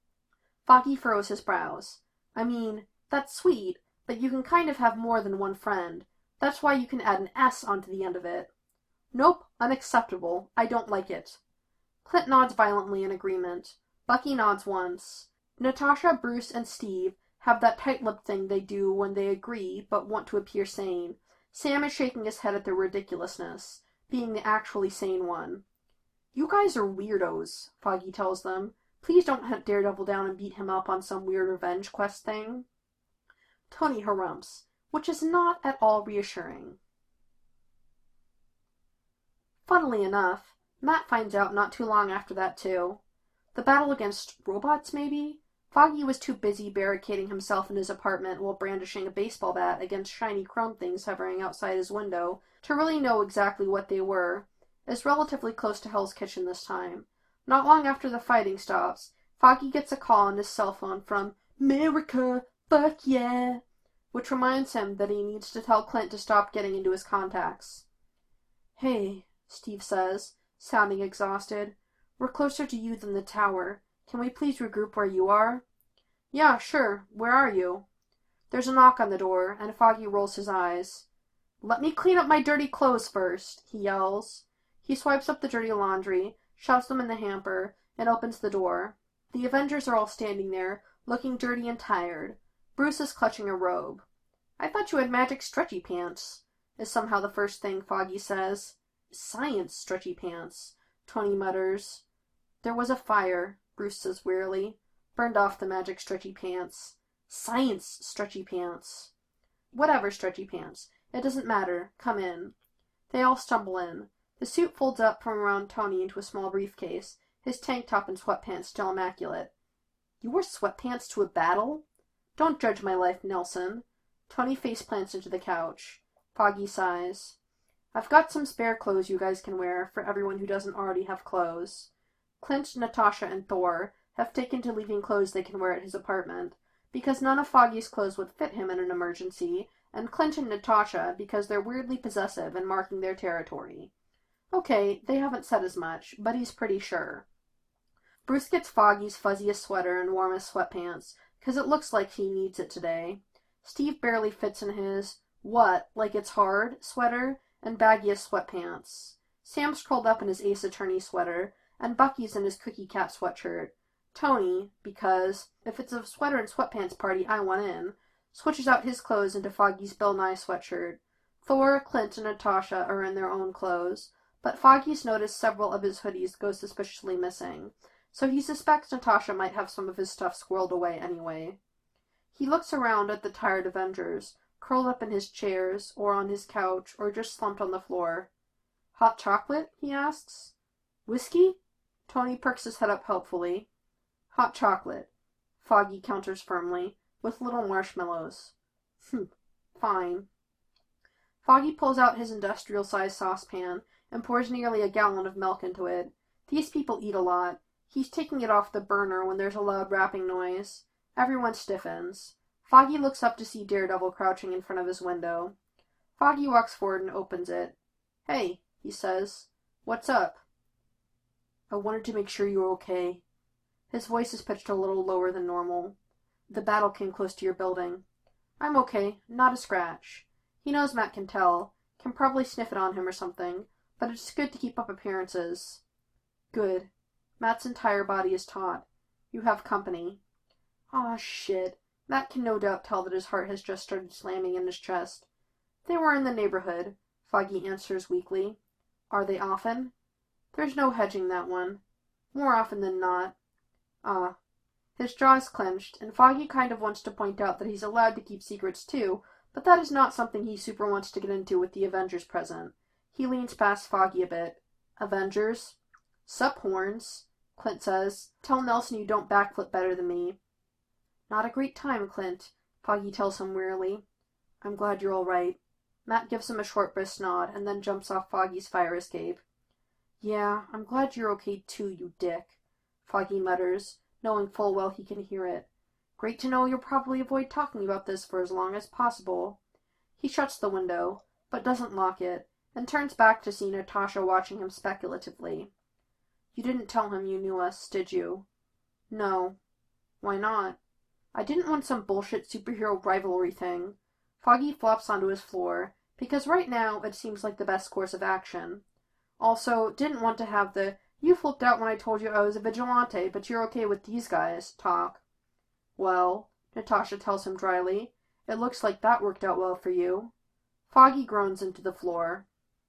S1: Foggy furrows his brows. I mean, that's sweet, but you can kind of have more than one friend. That's why you can add an S onto the end of it. Nope, unacceptable. I don't like it. Clint nods violently in agreement. Bucky nods once. Natasha, Bruce, and Steve have that tight-lipped thing they do when they agree but want to appear sane. Sam is shaking his head at their ridiculousness, being the actually sane one. You guys are weirdos, Foggy tells them. Please don't hunt Daredevil down and beat him up on some weird revenge quest thing. Tony harumphs, which is not at all reassuring. Funnily enough, Matt finds out not too long after that, too. The battle against robots, maybe? Foggy was too busy barricading himself in his apartment while brandishing a baseball bat against shiny chrome things hovering outside his window to really know exactly what they were. It's relatively close to Hell's Kitchen this time. Not long after the fighting stops, Foggy gets a call on his cell phone from America, fuck yeah, which reminds him that he needs to tell Clint to stop getting into his contacts. Hey, Steve says, sounding exhausted. We're closer to you than the tower. Can we please regroup where you are? Yeah, sure. Where are you? There's a knock on the door, and Foggy rolls his eyes. Let me clean up my dirty clothes first, he yells. He swipes up the dirty laundry, shoves them in the hamper, and opens the door. The Avengers are all standing there, looking dirty and tired. Bruce is clutching a robe. I thought you had magic stretchy pants, is somehow the first thing Foggy says. Science stretchy pants, Tony mutters. There was a fire, Bruce says wearily. Burned off the magic stretchy pants. Science stretchy pants. Whatever, stretchy pants. It doesn't matter. Come in. They all stumble in. The suit folds up from around Tony into a small briefcase, his tank top and sweatpants still immaculate. You wore sweatpants to a battle? Don't judge my life, Nelson. Tony face plants into the couch. Foggy sighs. I've got some spare clothes you guys can wear for everyone who doesn't already have clothes. Clint, Natasha, and Thor have taken to leaving clothes they can wear at his apartment, because none of Foggy's clothes would fit him in an emergency, and Clint and Natasha because they're weirdly possessive and marking their territory. Okay, they haven't said as much, but he's pretty sure. Bruce gets Foggy's fuzziest sweater and warmest sweatpants, because it looks like he needs it today. Steve barely fits in his, what, like it's hard, sweater, and baggiest sweatpants. Sam's curled up in his Ace Attorney sweater, and Bucky's in his Cookie Cat sweatshirt. Tony, because, if it's a sweater and sweatpants party, I want in, switches out his clothes into Foggy's Bill Nye sweatshirt. Thor, Clint, and Natasha are in their own clothes, but Foggy's noticed several of his hoodies go suspiciously missing, so he suspects Natasha might have some of his stuff squirreled away anyway. He looks around at the tired Avengers, curled up in his chairs, or on his couch, or just slumped on the floor. Hot chocolate? He asks. Whiskey? Tony perks his head up helpfully. Hot chocolate, Foggy counters firmly, with little marshmallows. Hm, fine. Foggy pulls out his industrial-sized saucepan and pours nearly a gallon of milk into it. These people eat a lot. He's taking it off the burner when there's a loud rapping noise. Everyone stiffens. Foggy looks up to see Daredevil crouching in front of his window. Foggy walks forward and opens it. Hey, he says. What's up? I wanted to make sure you were okay. His voice is pitched a little lower than normal. The battle came close to your building. I'm okay, not a scratch. He knows Matt can tell, can probably sniff it on him or something, but it's good to keep up appearances. Good. Matt's entire body is taut. You have company. Aw, shit. Matt can no doubt tell that his heart has just started slamming in his chest. They were in the neighborhood, Foggy answers weakly. Are they often? There's no hedging that one. More often than not. Ah. His jaw is clenched, and Foggy kind of wants to point out that he's allowed to keep secrets too, but that is not something he super wants to get into with the Avengers present. He leans past Foggy a bit. Avengers? Sup, horns, Clint says. Tell Nelson you don't backflip better than me. Not a great time, Clint, Foggy tells him wearily. I'm glad you're all right. Matt gives him a short brisk nod, and then jumps off Foggy's fire escape. Yeah, I'm glad you're okay too, you dick, Foggy mutters, knowing full well he can hear it. Great to know you'll probably avoid talking about this for as long as possible. He shuts the window, but doesn't lock it, and turns back to see Natasha watching him speculatively. You didn't tell him you knew us, did you? No. Why not? I didn't want some bullshit superhero rivalry thing. Foggy flops onto his floor, because right now it seems like the best course of action. Also, didn't want to have the, you flipped out when I told you I was a vigilante, but you're okay with these guys, talk. Well, Natasha tells him dryly, it looks like that worked out well for you. Foggy groans into the floor.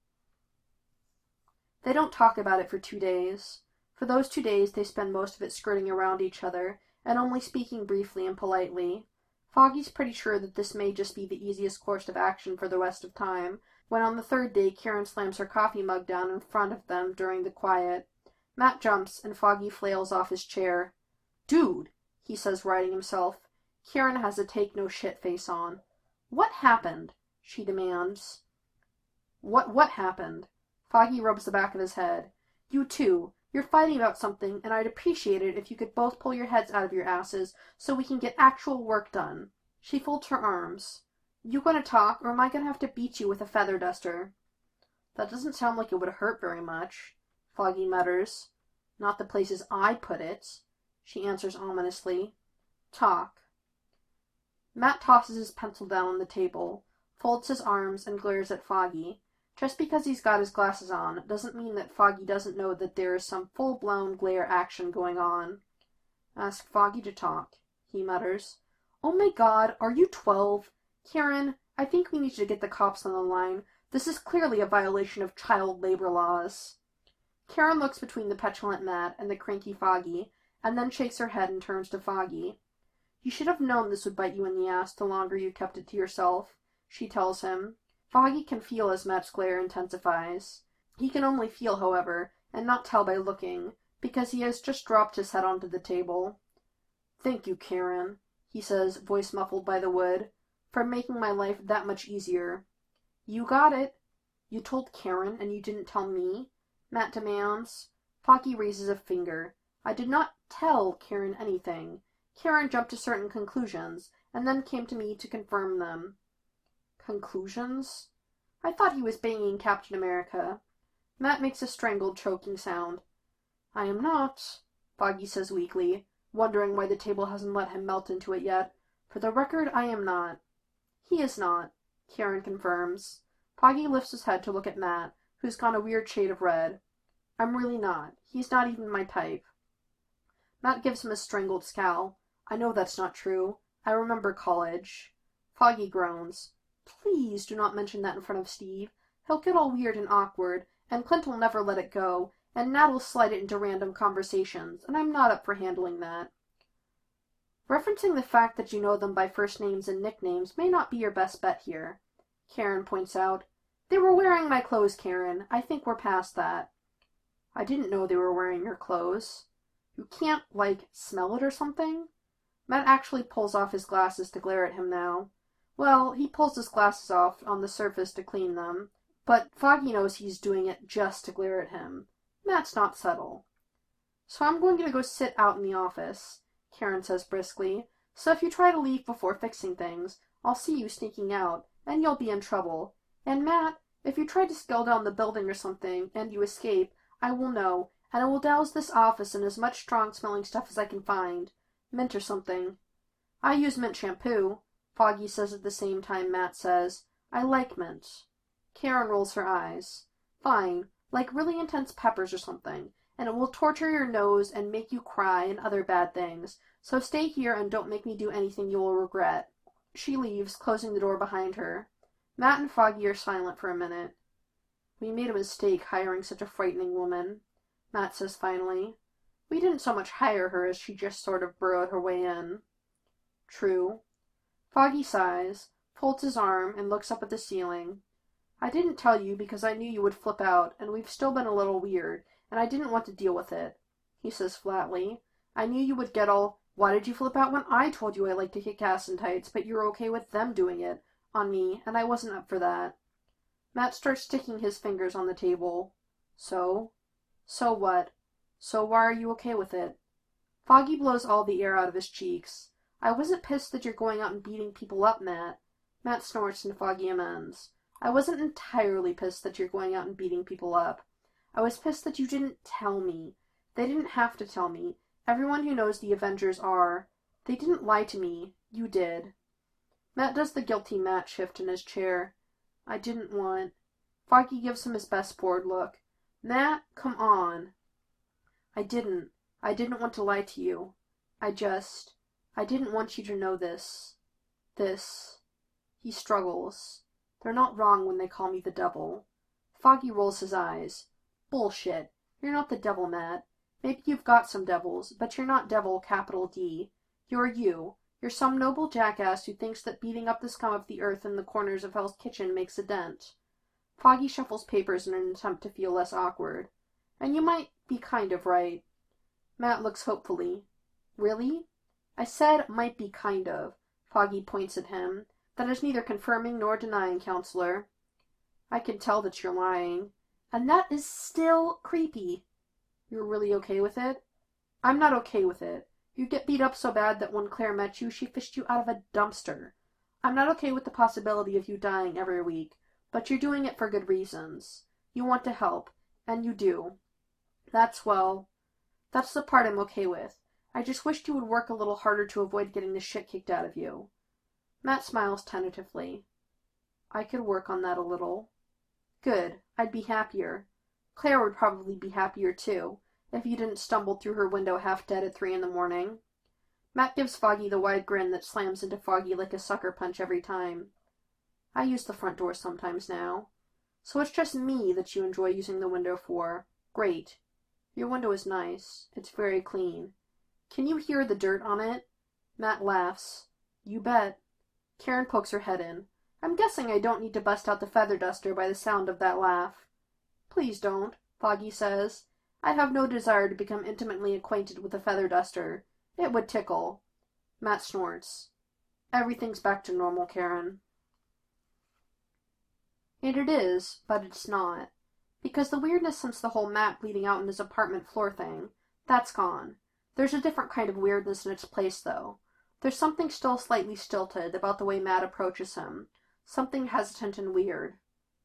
S1: They don't talk about it for two days. For those two days they spend most of it skirting around each other, and only speaking briefly and politely. Foggy's pretty sure that this may just be the easiest course of action for the rest of time, when on the third day Karen slams her coffee mug down in front of them during the quiet. Matt jumps, and Foggy flails off his chair. Dude, he says, righting himself. Karen has a take-no-shit face on. What happened? She demands. What what happened? Foggy rubs the back of his head. You two. You're fighting about something, and I'd appreciate it if you could both pull your heads out of your asses so we can get actual work done. She folds her arms. You gonna talk, or am I gonna have to beat you with a feather duster? That doesn't sound like it would hurt very much, Foggy mutters. Not the places I put it, she answers ominously. Talk. Matt tosses his pencil down on the table, folds his arms, and glares at Foggy. Just because he's got his glasses on doesn't mean that Foggy doesn't know that there is some full-blown glare action going on. Ask Foggy to talk, he mutters. Oh my god, are you twelve? Karen, I think we need to get the cops on the line. This is clearly a violation of child labor laws. Karen looks between the petulant Matt and the cranky Foggy, and then shakes her head and turns to Foggy. You should have known this would bite you in the ass the longer you kept it to yourself, she tells him. Foggy can feel as Matt's glare intensifies. He can only feel, however, and not tell by looking, because he has just dropped his head onto the table. Thank you, Karen, he says, voice muffled by the wood, for making my life that much easier. You got it. You told Karen, and you didn't tell me? Matt demands. Foggy raises a finger. I did not tell Karen anything. Karen jumped to certain conclusions, and then came to me to confirm them. Conclusions? I thought he was banging Captain America. Matt makes a strangled, choking sound. I am not, Foggy says weakly, wondering why the table hasn't let him melt into it yet. For the record, I am not. He is not, Karen confirms. Foggy lifts his head to look at Matt, who's gone a weird shade of red. I'm really not. He's not even my type. Matt gives him a strangled scowl. I know that's not true. I remember college. Foggy groans. Please do not mention that in front of Steve. He'll get all weird and awkward, and Clint will never let it go, and Nat will slide it into random conversations, and I'm not up for handling that. Referencing the fact that you know them by first names and nicknames may not be your best bet here, Karen points out. They were wearing my clothes, Karen. I think we're past that. I didn't know they were wearing your clothes. You can't, like, smell it or something? Matt actually pulls off his glasses to glare at him now. Well, he pulls his glasses off on the surface to clean them, but Foggy knows he's doing it just to glare at him. Matt's not subtle. So I'm going to go sit out in the office, Karen says briskly. So if you try to leave before fixing things, I'll see you sneaking out, and you'll be in trouble. And Matt, if you try to scale down the building or something, and you escape, I will know, and I will douse this office in as much strong-smelling stuff as I can find. Mint or something. I use mint shampoo, Foggy says at the same time Matt says, I like mint. Karen rolls her eyes. Fine, like really intense peppers or something, and it will torture your nose and make you cry and other bad things, so stay here and don't make me do anything you will regret. She leaves, closing the door behind her. Matt and Foggy are silent for a minute. We made a mistake hiring such a frightening woman, Matt says finally. We didn't so much hire her as she just sort of burrowed her way in. True. Foggy sighs, folds his arm, and looks up at the ceiling. I didn't tell you because I knew you would flip out, and we've still been a little weird, and I didn't want to deal with it, he says flatly. I knew you would get all, why did you flip out when I told you I like to kick ass in tights, but you're okay with them doing it, on me, and I wasn't up for that. Matt starts sticking his fingers on the table. So? So what? So why are you okay with it? Foggy blows all the air out of his cheeks. I wasn't pissed that you're going out and beating people up, Matt. Matt snorts and Foggy amends. I wasn't entirely pissed that you're going out and beating people up. I was pissed that you didn't tell me. They didn't have to tell me. Everyone who knows the Avengers are. They didn't lie to me. You did. Matt does the guilty Matt shift in his chair. I didn't want. Foggy gives him his best bored look. Matt, come on. I didn't. I didn't want to lie to you. I just... I didn't want you to know this. This. He struggles. They're not wrong when they call me the devil. Foggy rolls his eyes. Bullshit. You're not the devil, Matt. Maybe you've got some devils, but you're not devil, capital D. You're you. You're some noble jackass who thinks that beating up the scum of the earth in the corners of Hell's Kitchen makes a dent. Foggy shuffles papers in an attempt to feel less awkward. And you might be kind of right. Matt looks hopefully. Really? I said might be kind of. Foggy points at him. That is neither confirming nor denying, counselor. I can tell that you're lying. And that is still creepy. You're really okay with it? I'm not okay with it. You get beat up so bad that when Claire met you, she fished you out of a dumpster. I'm not okay with the possibility of you dying every week, but you're doing it for good reasons. You want to help, and you do. That's, well, that's the part I'm okay with. I just wished you would work a little harder to avoid getting the shit kicked out of you. Matt smiles tentatively. I could work on that a little. Good. I'd be happier. Claire would probably be happier too, if you didn't stumble through her window half dead at three in the morning. Matt gives Foggy the wide grin that slams into Foggy like a sucker punch every time. I use the front door sometimes now. So it's just me that you enjoy using the window for. Great. Your window is nice. It's very clean. Can you hear the dirt on it? Matt laughs. You bet. Karen pokes her head in. I'm guessing I don't need to bust out the feather duster by the sound of that laugh. Please don't, Foggy says. I have no desire to become intimately acquainted with a feather duster. It would tickle. Matt snorts. Everything's back to normal, Karen. And it is, but it's not. Because the weirdness since the whole Matt bleeding out in his apartment floor thing, that's gone. There's a different kind of weirdness in its place, though. There's something still slightly stilted about the way Matt approaches him. Something hesitant and weird.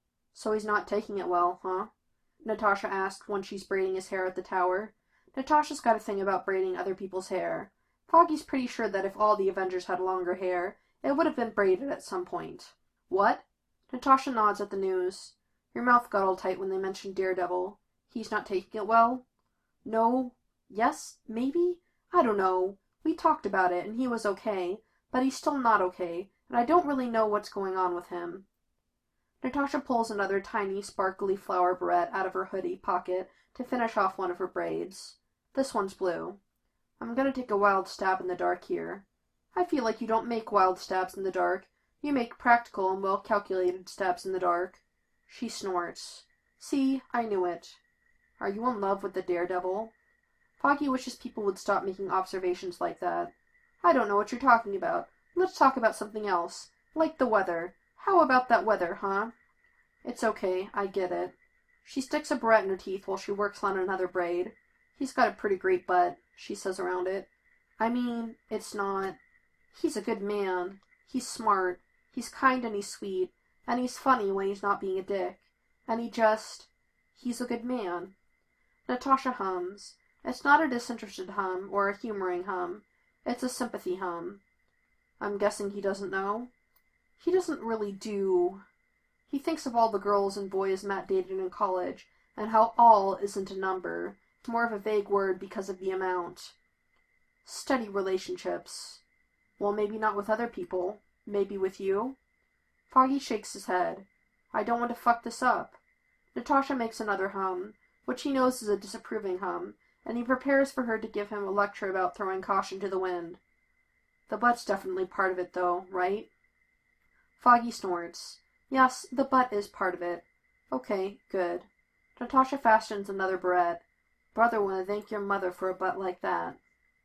S1: So he's not taking it well, huh? Natasha asks when she's braiding his hair at the tower. Natasha's got a thing about braiding other people's hair. Foggy's pretty sure that if all the Avengers had longer hair, it would have been braided at some point. What? Natasha nods at the news. Your mouth got all tight when they mentioned Daredevil. He's not taking it well? No. Yes? Maybe? I don't know. We talked about it, and he was okay, but he's still not okay, and I don't really know what's going on with him. Natasha pulls another tiny, sparkly flower barrette out of her hoodie pocket to finish off one of her braids. This one's blue. I'm gonna take a wild stab in the dark here. I feel like you don't make wild stabs in the dark. You make practical and well-calculated stabs in the dark. She snorts. See, I knew it. Are you in love with the Daredevil? Foggy wishes people would stop making observations like that. I don't know what you're talking about. Let's talk about something else. Like the weather. How about that weather, huh? It's okay, I get it. She sticks a barrette in her teeth while she works on another braid. He's got a pretty great butt, she says around it. I mean, it's not. He's a good man. He's smart. He's kind and he's sweet. And he's funny when he's not being a dick. And he just... He's a good man. Natasha hums. It's not a disinterested hum or a humoring hum. It's a sympathy hum. I'm guessing he doesn't know? He doesn't really do. He thinks of all the girls and boys Matt dated in college, and how all isn't a number. It's more of a vague word because of the amount. Steady relationships. Well, maybe not with other people. Maybe with you? Foggy shakes his head. I don't want to fuck this up. Natasha makes another hum, which he knows is a disapproving hum, and he prepares for her to give him a lecture about throwing caution to the wind. The butt's definitely part of it, though, right? Foggy snorts. Yes, the butt is part of it. Okay, good. Natasha fastens another barrette. Brother wanna thank your mother for a butt like that.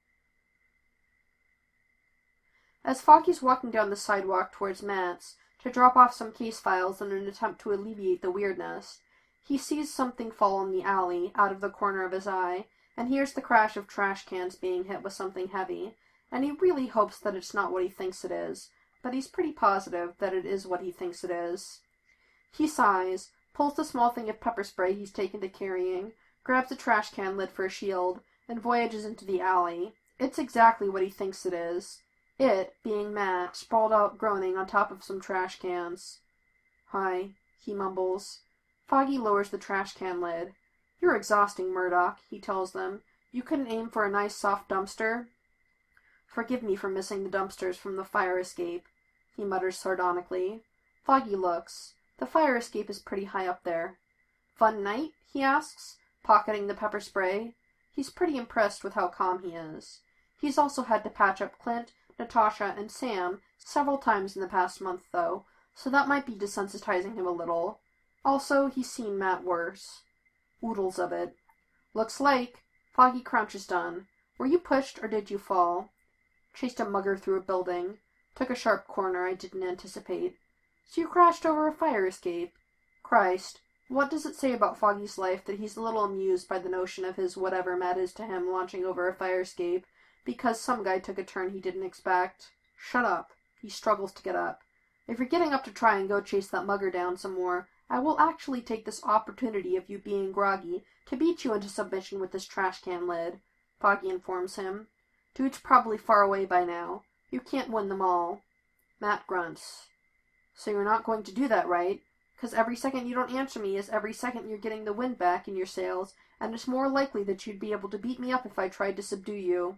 S1: As Foggy's walking down the sidewalk towards Matt's to drop off some case files in an attempt to alleviate the weirdness, he sees something fall in the alley out of the corner of his eye, and hears the crash of trash cans being hit with something heavy, and he really hopes that it's not what he thinks it is, but he's pretty positive that it is what he thinks it is. He sighs, pulls the small thing of pepper spray he's taken to carrying, grabs a trash can lid for a shield, and voyages into the alley. It's exactly what he thinks it is. It, being Matt, sprawled out groaning on top of some trash cans. Hi, he mumbles. Foggy lowers the trash can lid. You're exhausting, Murdoch, he tells them. You couldn't aim for a nice soft dumpster? Forgive me for missing the dumpsters from the fire escape, he mutters sardonically. Foggy looks. The fire escape is pretty high up there. Fun night? He asks, pocketing the pepper spray. He's pretty impressed with how calm he is. He's also had to patch up Clint, Natasha, and Sam several times in the past month, though, so that might be desensitizing him a little. Also, he's seen Matt worse. Oodles of it. Looks like. Foggy crouches done. Were you pushed, or did you fall? Chased a mugger through a building. Took a sharp corner I didn't anticipate. So you crashed over a fire escape. Christ, what does it say about Foggy's life that he's a little amused by the notion of his whatever Matt is to him launching over a fire escape because some guy took a turn he didn't expect? Shut up. He struggles to get up. If you're getting up to try and go chase that mugger down some more, I will actually take this opportunity of you being groggy to beat you into submission with this trash can lid, Foggy informs him. Dude's probably far away by now. You can't win them all. Matt grunts. So you're not going to do that, right? Because every second you don't answer me is every second you're getting the wind back in your sails, and it's more likely that you'd be able to beat me up if I tried to subdue you.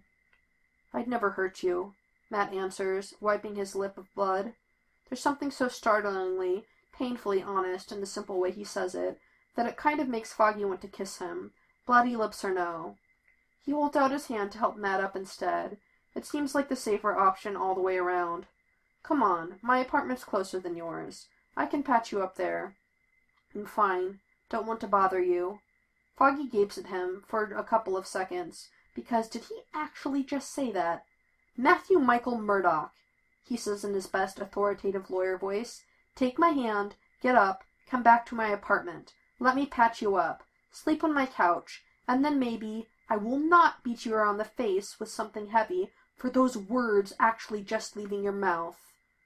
S1: I'd never hurt you, Matt answers, wiping his lip of blood. There's something so startlingly, painfully honest in the simple way he says it, that it kind of makes Foggy want to kiss him, bloody lips or no. He holds out his hand to help Matt up instead. It seems like the safer option all the way around. Come on, my apartment's closer than yours. I can patch you up there. I'm fine. Don't want to bother you. Foggy gapes at him for a couple of seconds, because did he actually just say that? Matthew Michael Murdoch, he says in his best authoritative lawyer voice. Take my hand, get up, come back to my apartment. Let me patch you up. Sleep on my couch, and then maybe I will not beat you around the face with something heavy for those words actually just leaving your mouth.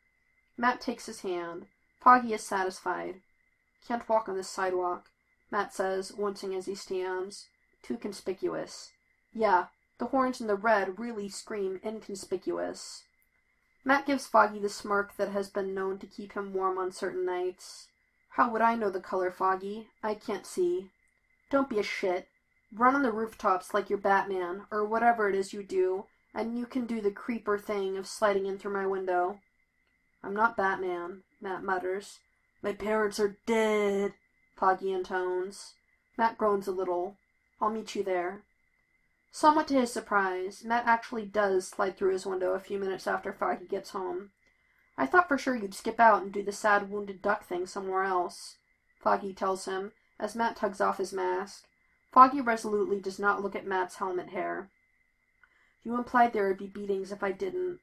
S1: Matt takes his hand. Foggy is satisfied. Can't walk on this sidewalk, Matt says, wincing as he stands. Too conspicuous. Yeah, the horns and the red really scream inconspicuous. Matt gives Foggy the smirk that has been known to keep him warm on certain nights. How would I know the color, Foggy? I can't see. Don't be a shit. Run on the rooftops like you're Batman, or whatever it is you do, and you can do the creeper thing of sliding in through my window. I'm not Batman, Matt mutters. My parents are dead, Foggy intones. Matt groans a little. I'll meet you there. Somewhat to his surprise, Matt actually does slide through his window a few minutes after Foggy gets home. I thought for sure you'd skip out and do the sad wounded duck thing somewhere else, Foggy tells him, as Matt tugs off his mask. Foggy resolutely does not look at Matt's helmet hair. You implied there would be beatings if I didn't.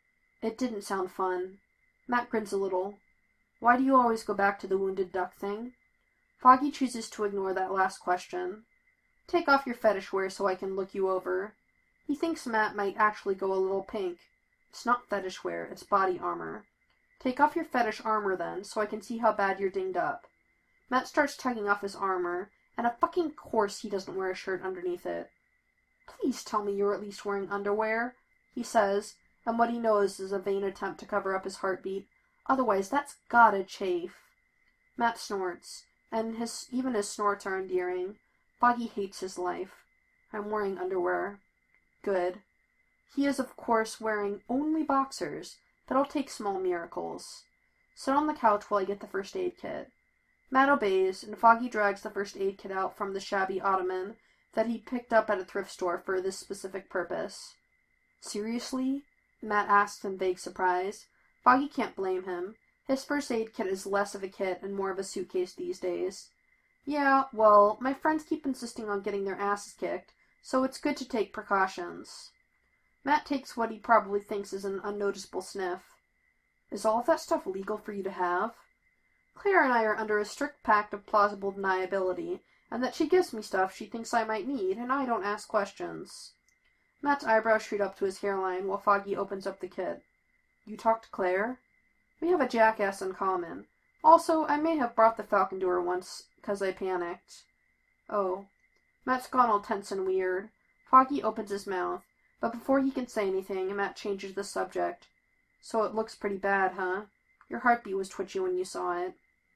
S1: It didn't sound fun. Matt grins a little. Why do you always go back to the wounded duck thing? Foggy chooses to ignore that last question. Take off your fetish wear so I can look you over. He thinks Matt might actually go a little pink. It's not fetish wear, it's body armor. Take off your fetish armor then, so I can see how bad you're dinged up. Matt starts tugging off his armor, and of fucking course he doesn't wear a shirt underneath it. Please tell me you're at least wearing underwear, he says, and what he knows is a vain attempt to cover up his heartbeat. Otherwise, that's gotta chafe. Matt snorts, and his even his snorts are endearing. Foggy hates his life. I'm wearing underwear. Good. He is, of course, wearing only boxers. That'll take small miracles. Sit on the couch while I get the first aid kit. Matt obeys, and Foggy drags the first aid kit out from the shabby ottoman that he picked up at a thrift store for this specific purpose. Seriously? Matt asks in vague surprise. Foggy can't blame him. His first aid kit is less of a kit and more of a suitcase these days. Yeah, well, my friends keep insisting on getting their asses kicked, so it's good to take precautions. Matt takes what he probably thinks is an unnoticeable sniff. Is all of that stuff legal for you to have? Claire and I are under a strict pact of plausible deniability, and that she gives me stuff she thinks I might need, and I don't ask questions. Matt's eyebrows shoot up to his hairline while Foggy opens up the kit. You talked to Claire? We have a jackass in common. Also, I may have brought the Falcon to her once, 'cause I panicked. Oh. Matt's gone all tense and weird. Foggy opens his mouth, but before he can say anything, Matt changes the subject. So it looks pretty bad, huh? Your heartbeat was twitchy when you saw it.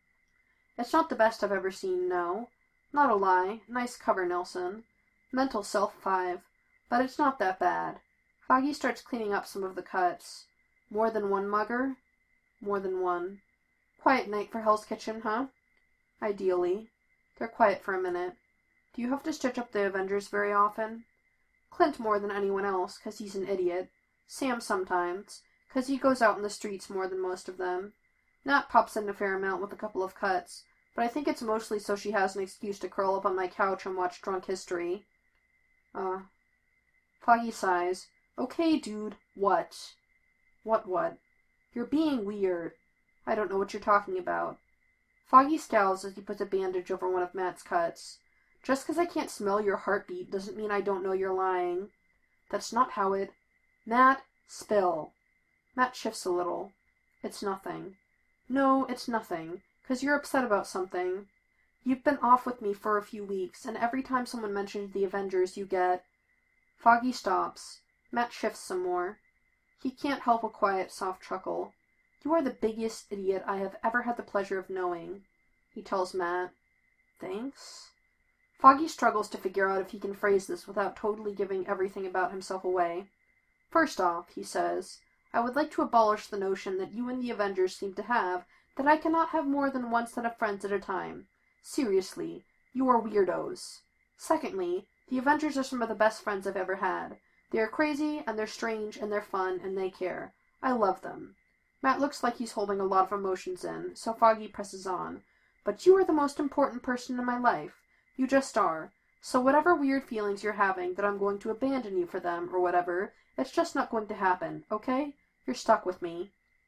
S1: It's not the best I've ever seen, no. Not a lie. Nice cover, Nelson. Mental self five. But it's not that bad. Foggy starts cleaning up some of the cuts. More than one mugger? More than one. Quiet night for Hell's Kitchen, huh? Ideally. They're quiet for a minute. Do you have to stitch up the Avengers very often? Clint more than anyone else, 'cause he's an idiot. Sam sometimes, 'cause he goes out in the streets more than most of them. Nat pops in a fair amount with a couple of cuts, but I think it's mostly so she has an excuse to curl up on my couch and watch Drunk History. Uh. Foggy sighs. Okay, dude. What? What what? You're being weird. I don't know what you're talking about. Foggy scowls as he puts a bandage over one of Matt's cuts. Just 'cause I can't smell your heartbeat doesn't mean I don't know you're lying. That's not how it... Matt, spill. Matt shifts a little. It's nothing. No, it's nothing, 'cause you're upset about something. You've been off with me for a few weeks, and every time someone mentions the Avengers you get... Foggy stops. Matt shifts some more. He can't help a quiet, soft chuckle. You are the biggest idiot I have ever had the pleasure of knowing, he tells Matt. Thanks? Foggy struggles to figure out if he can phrase this without totally giving everything about himself away. First off, he says, I would like to abolish the notion that you and the Avengers seem to have that I cannot have more than one set of friends at a time. Seriously, you are weirdos. Secondly, the Avengers are some of the best friends I've ever had. They are crazy, and they're strange, and they're fun, and they care. I love them. Matt looks like he's holding a lot of emotions in, so Foggy presses on. But you are the most important person in my life. You just are. So whatever weird feelings you're having that I'm going to abandon you for them, or whatever, it's just not going to happen, okay? You're stuck with me.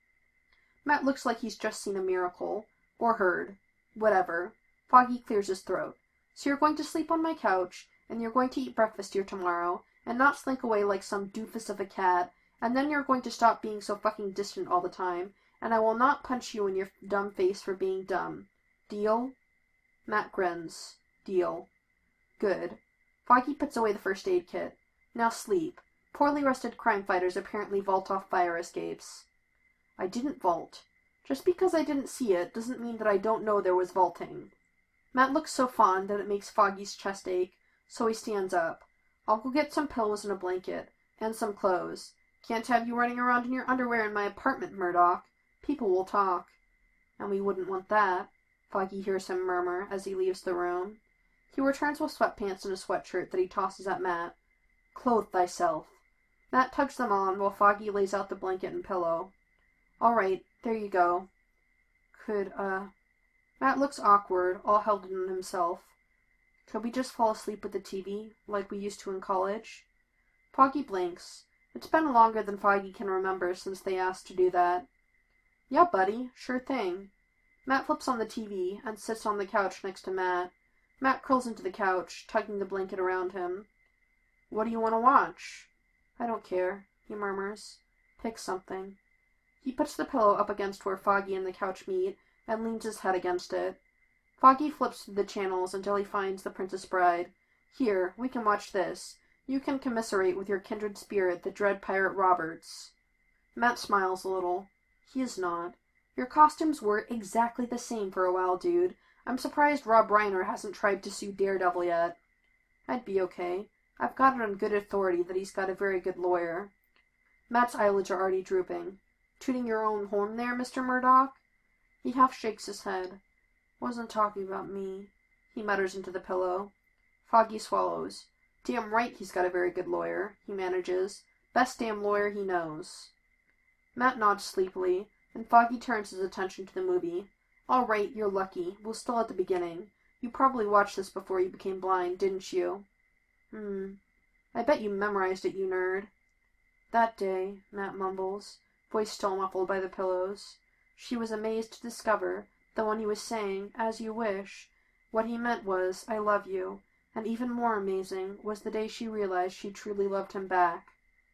S1: Matt looks like he's just seen a miracle. Or heard. Whatever. Foggy clears his throat. So you're going to sleep on my couch, and you're going to eat breakfast here tomorrow, and not slink away like some doofus of a cat, and then you're going to stop being so fucking distant all the time, and I will not punch you in your dumb face for being dumb. Deal? Matt grins. Deal. Good. Foggy puts away the first aid kit. Now sleep. Poorly rested crime fighters apparently vault off fire escapes. I didn't vault. Just because I didn't see it doesn't mean that I don't know there was vaulting. Matt looks so fond that it makes Foggy's chest ache, so he stands up. I'll go get some pillows and a blanket. And some clothes. Can't have you running around in your underwear in my apartment, Murdoch. People will talk. And we wouldn't want that, Foggy hears him murmur as he leaves the room. He returns with sweatpants and a sweatshirt that he tosses at Matt. Clothe thyself. Matt tugs them on while Foggy lays out the blanket and pillow. All right, there you go. Could, uh... Matt looks awkward, all held in himself. Could we just fall asleep with the T V, like we used to in college? Foggy blinks. It's been longer than Foggy can remember since they asked to do that. Yeah, buddy, sure thing. Matt flips on the T V and sits on the couch next to Matt. Matt curls into the couch, tugging the blanket around him. What do you want to watch? I don't care, he murmurs. Pick something. He puts the pillow up against where Foggy and the couch meet, and leans his head against it. Foggy flips through the channels until he finds The Princess Bride. Here, we can watch this. You can commiserate with your kindred spirit, the dread pirate Roberts. Matt smiles a little. He is not. Your costumes were exactly the same for a while, dude. I'm surprised Rob Reiner hasn't tried to sue Daredevil yet. I'd be okay. I've got it on good authority that he's got a very good lawyer. Matt's eyelids are already drooping. Tooting your own horn there, Mister Murdoch? He half shakes his head. Wasn't talking about me, he mutters into the pillow. Foggy swallows. Damn right he's got a very good lawyer, he manages. Best damn lawyer he knows. Matt nods sleepily, and Foggy turns his attention to the movie. All right, you're lucky. We're still at the beginning. You probably watched this before you became blind, didn't you? Hmm. I bet you memorized it, you nerd. That day, Matt mumbles, voice still muffled by the pillows, she was amazed to discover that when he was saying, as you wish, what he meant was, I love you, and even more amazing was the day she realized she truly loved him back.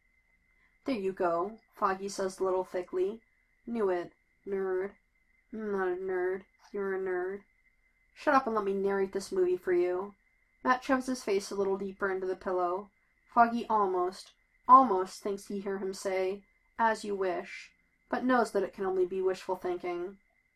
S1: There you go, Foggy says a little thickly. Knew it, nerd. I'm not a nerd. You're a nerd. Shut up and let me narrate this movie for you. Matt shoves his face a little deeper into the pillow. Foggy almost, almost thinks he hear him say, as you wish, but knows that it can only be wishful thinking.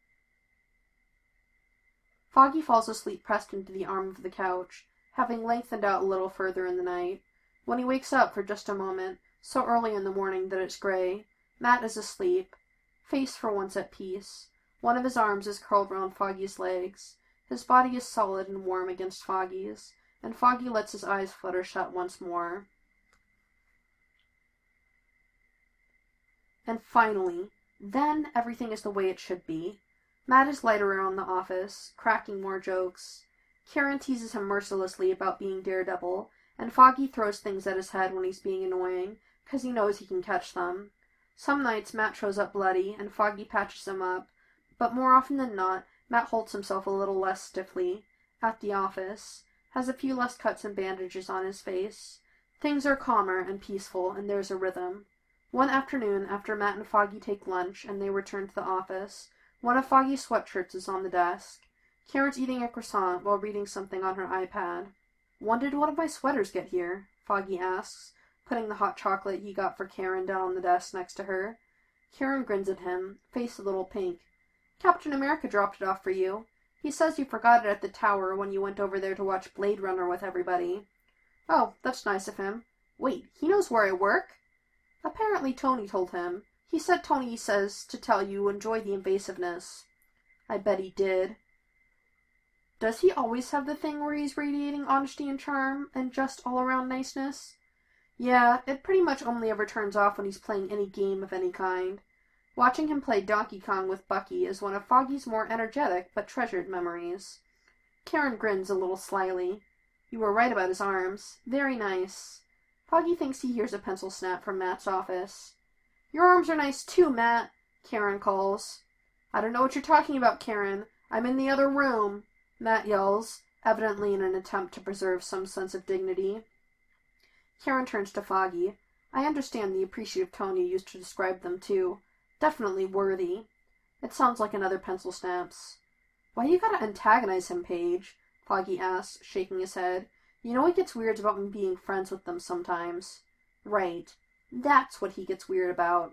S1: Foggy falls asleep pressed into the arm of the couch, having lengthened out a little further in the night. When he wakes up for just a moment, so early in the morning that it's gray, Matt is asleep, face for once at peace. One of his arms is curled round Foggy's legs. His body is solid and warm against Foggy's, and Foggy lets his eyes flutter shut once more. And finally, then everything is the way it should be. Matt is light around the office, cracking more jokes. Karen teases him mercilessly about being Daredevil, and Foggy throws things at his head when he's being annoying, because he knows he can catch them. Some nights Matt shows up bloody, and Foggy patches him up, but more often than not, Matt holds himself a little less stiffly. At the office, has a few less cuts and bandages on his face. Things are calmer and peaceful, and there's a rhythm. One afternoon, after Matt and Foggy take lunch and they return to the office, one of Foggy's sweatshirts is on the desk. Karen's eating a croissant while reading something on her iPad. When did one of my sweaters get here? Foggy asks, putting the hot chocolate he got for Karen down on the desk next to her. Karen grins at him, face a little pink. Captain America dropped it off for you. He says you forgot it at the tower when you went over there to watch Blade Runner with everybody. Oh, that's nice of him. Wait, he knows where I work? Apparently Tony told him. He said Tony says to tell you enjoy the invasiveness. I bet he did. Does he always have the thing where he's radiating honesty and charm and just all-around niceness? Yeah, it pretty much only ever turns off when he's playing any game of any kind. Watching him play Donkey Kong with Bucky is one of Foggy's more energetic but treasured memories. Karen grins a little slyly. You were right about his arms. Very nice. Foggy thinks he hears a pencil snap from Matt's office. Your arms are nice too, Matt, Karen calls. I don't know what you're talking about, Karen. I'm in the other room, Matt yells, evidently in an attempt to preserve some sense of dignity. Karen turns to Foggy. I understand the appreciative tone you used to describe them, too. Definitely worthy. It sounds like another pencil snaps. Why you gotta antagonize him, Paige? Foggy asks, shaking his head. You know he gets weird about me being friends with them sometimes. Right. That's what he gets weird about.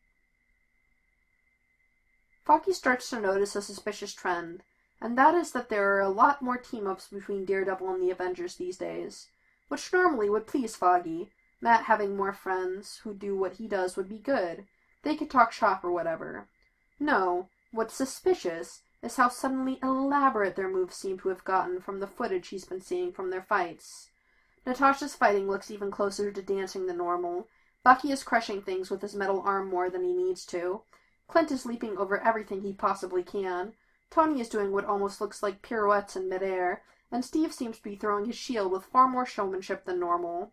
S1: Foggy starts to notice a suspicious trend, and that is that there are a lot more team-ups between Daredevil and the Avengers these days, which normally would please Foggy. Matt having more friends who do what he does would be good. They could talk shop or whatever. No, what's suspicious is how suddenly elaborate their moves seem to have gotten from the footage he's been seeing from their fights. Natasha's fighting looks even closer to dancing than normal. Bucky is crushing things with his metal arm more than he needs to. Clint is leaping over everything he possibly can. Tony is doing what almost looks like pirouettes in midair, and Steve seems to be throwing his shield with far more showmanship than normal.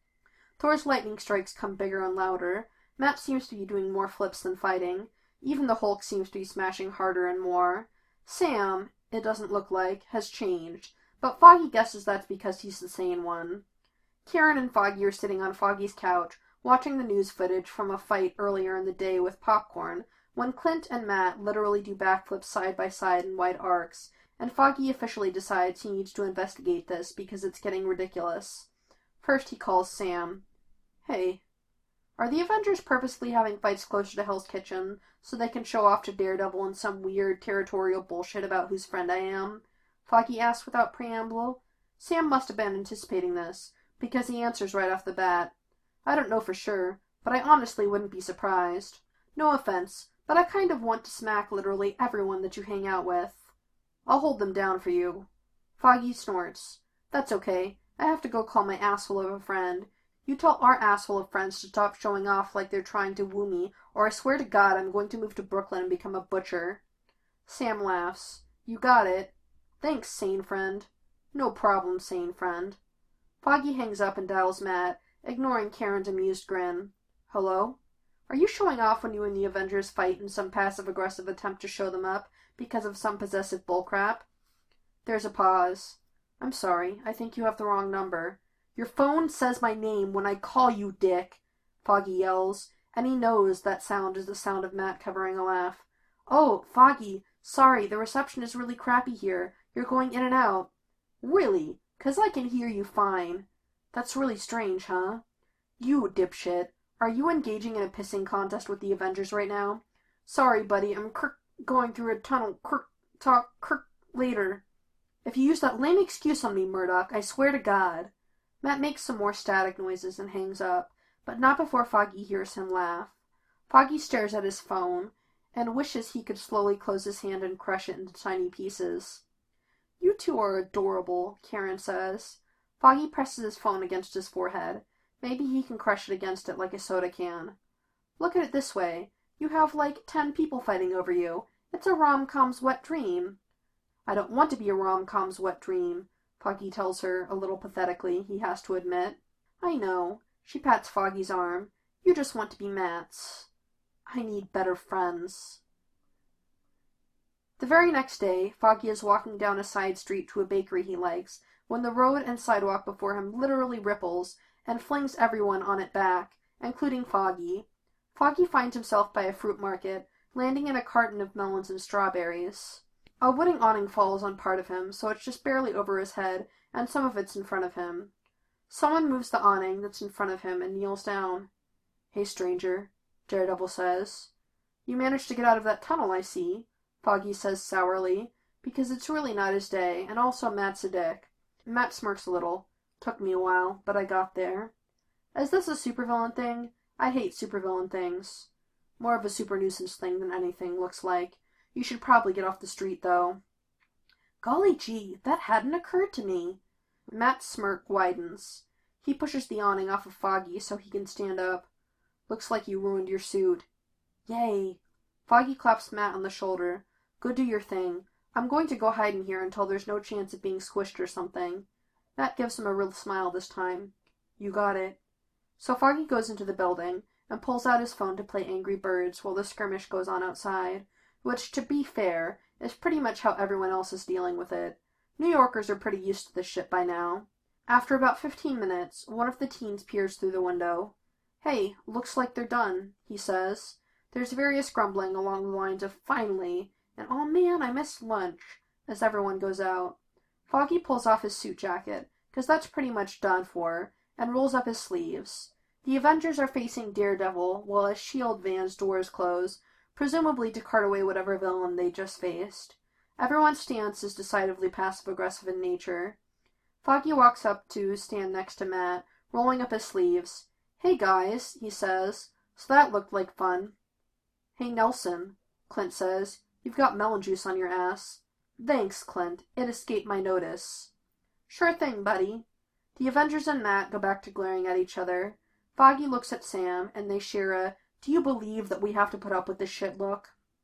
S1: Thor's lightning strikes come bigger and louder. Matt seems to be doing more flips than fighting. Even the Hulk seems to be smashing harder and more. Sam, it doesn't look like, has changed, but Foggy guesses that's because he's the sane one. Karen and Foggy are sitting on Foggy's couch, watching the news footage from a fight earlier in the day with popcorn, when Clint and Matt literally do backflips side by side in wide arcs, and Foggy officially decides he needs to investigate this because it's getting ridiculous. First he calls Sam. Hey, are the Avengers purposely having fights closer to Hell's Kitchen so they can show off to Daredevil in some weird territorial bullshit about whose friend I am? Foggy asks without preamble. Sam must have been anticipating this, because he answers right off the bat. I don't know for sure, but I honestly wouldn't be surprised. No offense, but I kind of want to smack literally everyone that you hang out with. I'll hold them down for you. Foggy snorts. That's okay. I have to go call my asshole of a friend. You tell our asshole of friends to stop showing off like they're trying to woo me, or I swear to God I'm going to move to Brooklyn and become a butcher. Sam laughs. You got it. Thanks, sane friend. No problem, sane friend. Foggy hangs up and dials Matt, ignoring Karen's amused grin. Hello? Are you showing off when you and the Avengers fight in some passive-aggressive attempt to show them up because of some possessive bullcrap? There's a pause. I'm sorry, I think you have the wrong number. Your phone says my name when I call you, dick, Foggy yells, and he knows that sound is the sound of Matt covering a laugh. Oh, Foggy, sorry, the reception is really crappy here. You're going in and out. Really? 'Cause I can hear you fine. That's really strange, huh? You dipshit. Are you engaging in a pissing contest with the Avengers right now? Sorry, buddy, I'm cr- going through a tunnel. Cr- talk cr- later. If you use that lame excuse on me, Murdoch, I swear to God. Matt makes some more static noises and hangs up, but not before Foggy hears him laugh. Foggy stares at his phone and wishes he could slowly close his hand and crush it into tiny pieces. You two are adorable, Karen says. Foggy presses his phone against his forehead. Maybe he can crush it against it like a soda can. Look at it this way. You have like ten people fighting over you. It's a rom-com's wet dream. I don't want to be a rom-com's wet dream, Foggy tells her, a little pathetically, he has to admit. I know. She pats Foggy's arm. You just want to be Matt's. I need better friends. The very next day, Foggy is walking down a side street to a bakery he likes, when the road and sidewalk before him literally ripples and flings everyone on it back, including Foggy. Foggy finds himself by a fruit market, landing in a carton of melons and strawberries. A wooden awning falls on part of him, so it's just barely over his head, and some of it's in front of him. Someone moves the awning that's in front of him and kneels down. Hey, stranger, Daredevil says. You managed to get out of that tunnel, I see, Foggy says sourly, because it's really not his day, and also Matt's a dick. Matt smirks a little. Took me a while, but I got there. Is this a supervillain thing? I hate supervillain things. More of a super nuisance thing than anything, looks like. You should probably get off the street, though. Golly gee, that hadn't occurred to me. Matt's smirk widens. He pushes the awning off of Foggy so he can stand up. Looks like you ruined your suit. Yay. Foggy claps Matt on the shoulder. Go do your thing. I'm going to go hide in here until there's no chance of being squished or something. Matt gives him a real smile this time. You got it. So Foggy goes into the building and pulls out his phone to play Angry Birds while the skirmish goes on outside, which, to be fair, is pretty much how everyone else is dealing with it. New Yorkers are pretty used to this shit by now. After about fifteen minutes, one of the teens peers through the window. Hey, looks like they're done, he says. There's various grumbling along the lines of finally, and oh man, I missed lunch, as everyone goes out. Foggy pulls off his suit jacket, because that's pretty much done for, and rolls up his sleeves. The Avengers are facing Daredevil, while his shield van's doors close, presumably to cart away whatever villain they just faced. Everyone's stance is decidedly passive-aggressive in nature. Foggy walks up to stand next to Matt, rolling up his sleeves. Hey guys, he says. So that looked like fun. Hey Nelson, Clint says. You've got melon juice on your ass. Thanks, Clint. It escaped my notice. Sure thing, buddy. The Avengers and Matt go back to glaring at each other. Foggy looks at Sam, and they share a, do you believe that we have to put up with this shit look?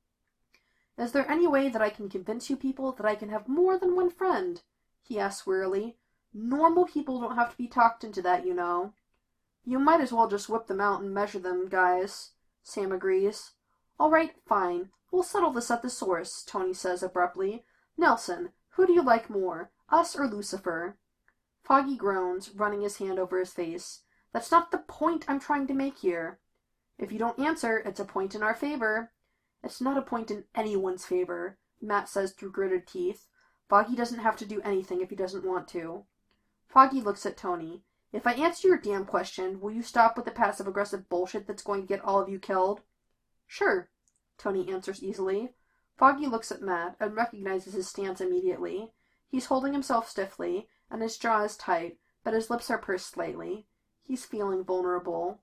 S1: Is there any way that I can convince you people that I can have more than one friend? He asks wearily. Normal people don't have to be talked into that, you know. You might as well just whip them out and measure them, guys, Sam agrees. All right, fine. We'll settle this at the source, Tony says abruptly. Nelson, who do you like more, us or Lucifer? Foggy groans, running his hand over his face. That's not the point I'm trying to make here. If you don't answer, it's a point in our favor. It's not a point in anyone's favor, Matt says through gritted teeth. Foggy doesn't have to do anything if he doesn't want to. Foggy looks at Tony. If I answer your damn question, will you stop with the passive-aggressive bullshit that's going to get all of you killed? Sure, Tony answers easily. Foggy looks at Matt and recognizes his stance immediately. He's holding himself stiffly, and his jaw is tight, but his lips are pursed slightly. He's feeling vulnerable.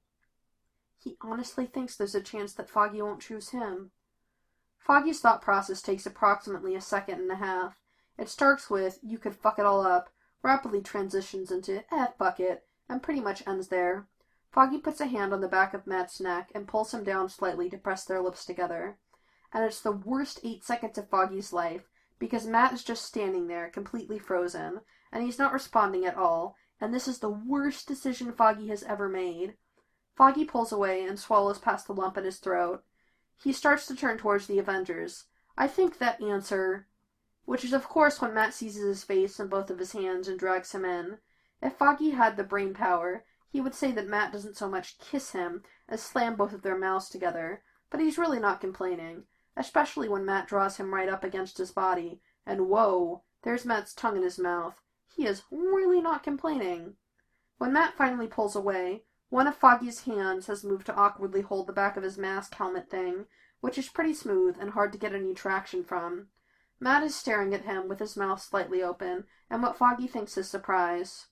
S1: He honestly thinks there's a chance that Foggy won't choose him. Foggy's thought process takes approximately a second and a half. It starts with, you could fuck it all up, rapidly transitions into, eh, fuck it, and pretty much ends there. Foggy puts a hand on the back of Matt's neck and pulls him down slightly to press their lips together. And it's the worst eight seconds of Foggy's life, because Matt is just standing there, completely frozen, and he's not responding at all, and this is the worst decision Foggy has ever made. Foggy pulls away and swallows past the lump in his throat. He starts to turn towards the Avengers. I think that answer... Which is of course when Matt seizes his face in both of his hands and drags him in. If Foggy had the brain power, he would say that Matt doesn't so much kiss him as slam both of their mouths together, but he's really not complaining, especially when Matt draws him right up against his body, and whoa, there's Matt's tongue in his mouth. He is really not complaining. When Matt finally pulls away, one of Foggy's hands has moved to awkwardly hold the back of his mask helmet thing, which is pretty smooth and hard to get any traction from. Matt is staring at him with his mouth slightly open, and what Foggy thinks is surprise.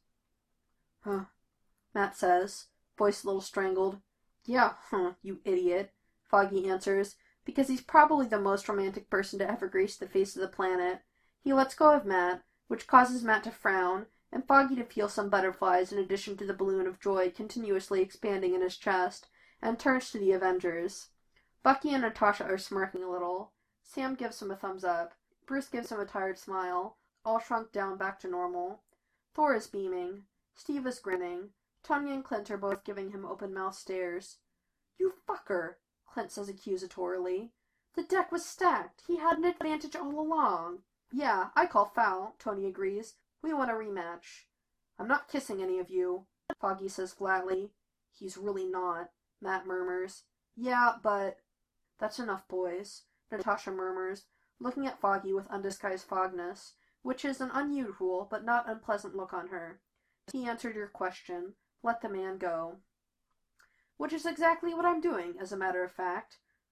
S1: Huh, Matt says, voice a little strangled. Yeah, huh, you idiot, Foggy answers, because he's probably the most romantic person to ever grace the face of the planet. He lets go of Matt, which causes Matt to frown, and Foggy to feel some butterflies in addition to the balloon of joy continuously expanding in his chest, and turns to the Avengers. Bucky and Natasha are smirking a little. Sam gives him a thumbs up. Bruce gives him a tired smile, all shrunk down back to normal. Thor is beaming. Steve is grinning. Tony and Clint are both giving him open-mouthed stares. You fucker, Clint says accusatorily. The deck was stacked. He had an advantage all along. Yeah, I call foul, Tony agrees. We want a rematch. I'm not kissing any of you, Foggy says flatly. He's really not, Matt murmurs. Yeah, but... That's enough, boys, Natasha murmurs, looking at Foggy with undisguised fogness, which is an unusual but not unpleasant look on her. He answered your question. Let the man go. Which is exactly what I'm doing, as a matter of fact.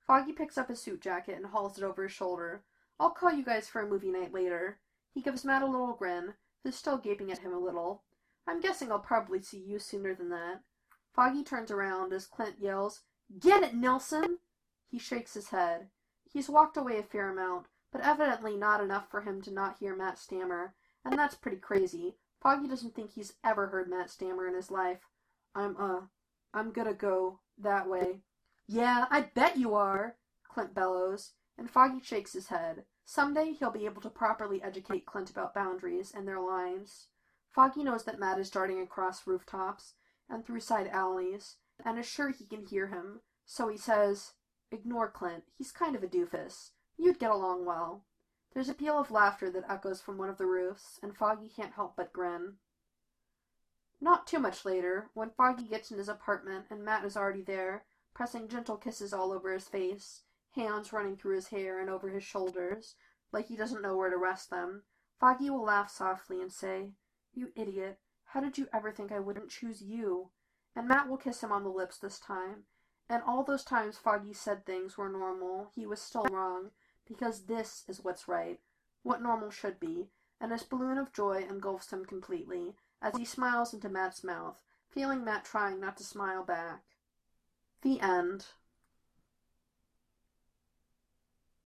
S1: Foggy picks up his suit jacket and hauls it over his shoulder. I'll call you guys for a movie night later. He gives Matt a little grin, who's still gaping at him a little. I'm guessing I'll probably see you sooner than that. Foggy turns around as Clint yells, "Get it, Nelson!" He shakes his head. He's walked away a fair amount, but evidently not enough for him to not hear Matt stammer, and that's pretty crazy. Foggy doesn't think he's ever heard Matt stammer in his life. I'm, uh, I'm gonna go that way. Yeah, I bet you are, Clint bellows, and Foggy shakes his head. Someday he'll be able to properly educate Clint about boundaries and their lines. Foggy knows that Matt is darting across rooftops and through side alleys, and is sure he can hear him, so he says, "Ignore Clint, he's kind of a doofus. You'd get along well." There's a peal of laughter that echoes from one of the roofs, and Foggy can't help but grin. Not too much later, when Foggy gets in his apartment and Matt is already there, pressing gentle kisses all over his face, hands running through his hair and over his shoulders, like he doesn't know where to rest them, Foggy will laugh softly and say, "You idiot, how did you ever think I wouldn't choose you?" And Matt will kiss him on the lips this time, and all those times Foggy said things were normal, he was still wrong, because this is what's right, what normal should be, and his balloon of joy engulfs him completely, as he smiles into Matt's mouth, feeling Matt trying not to smile back. The end.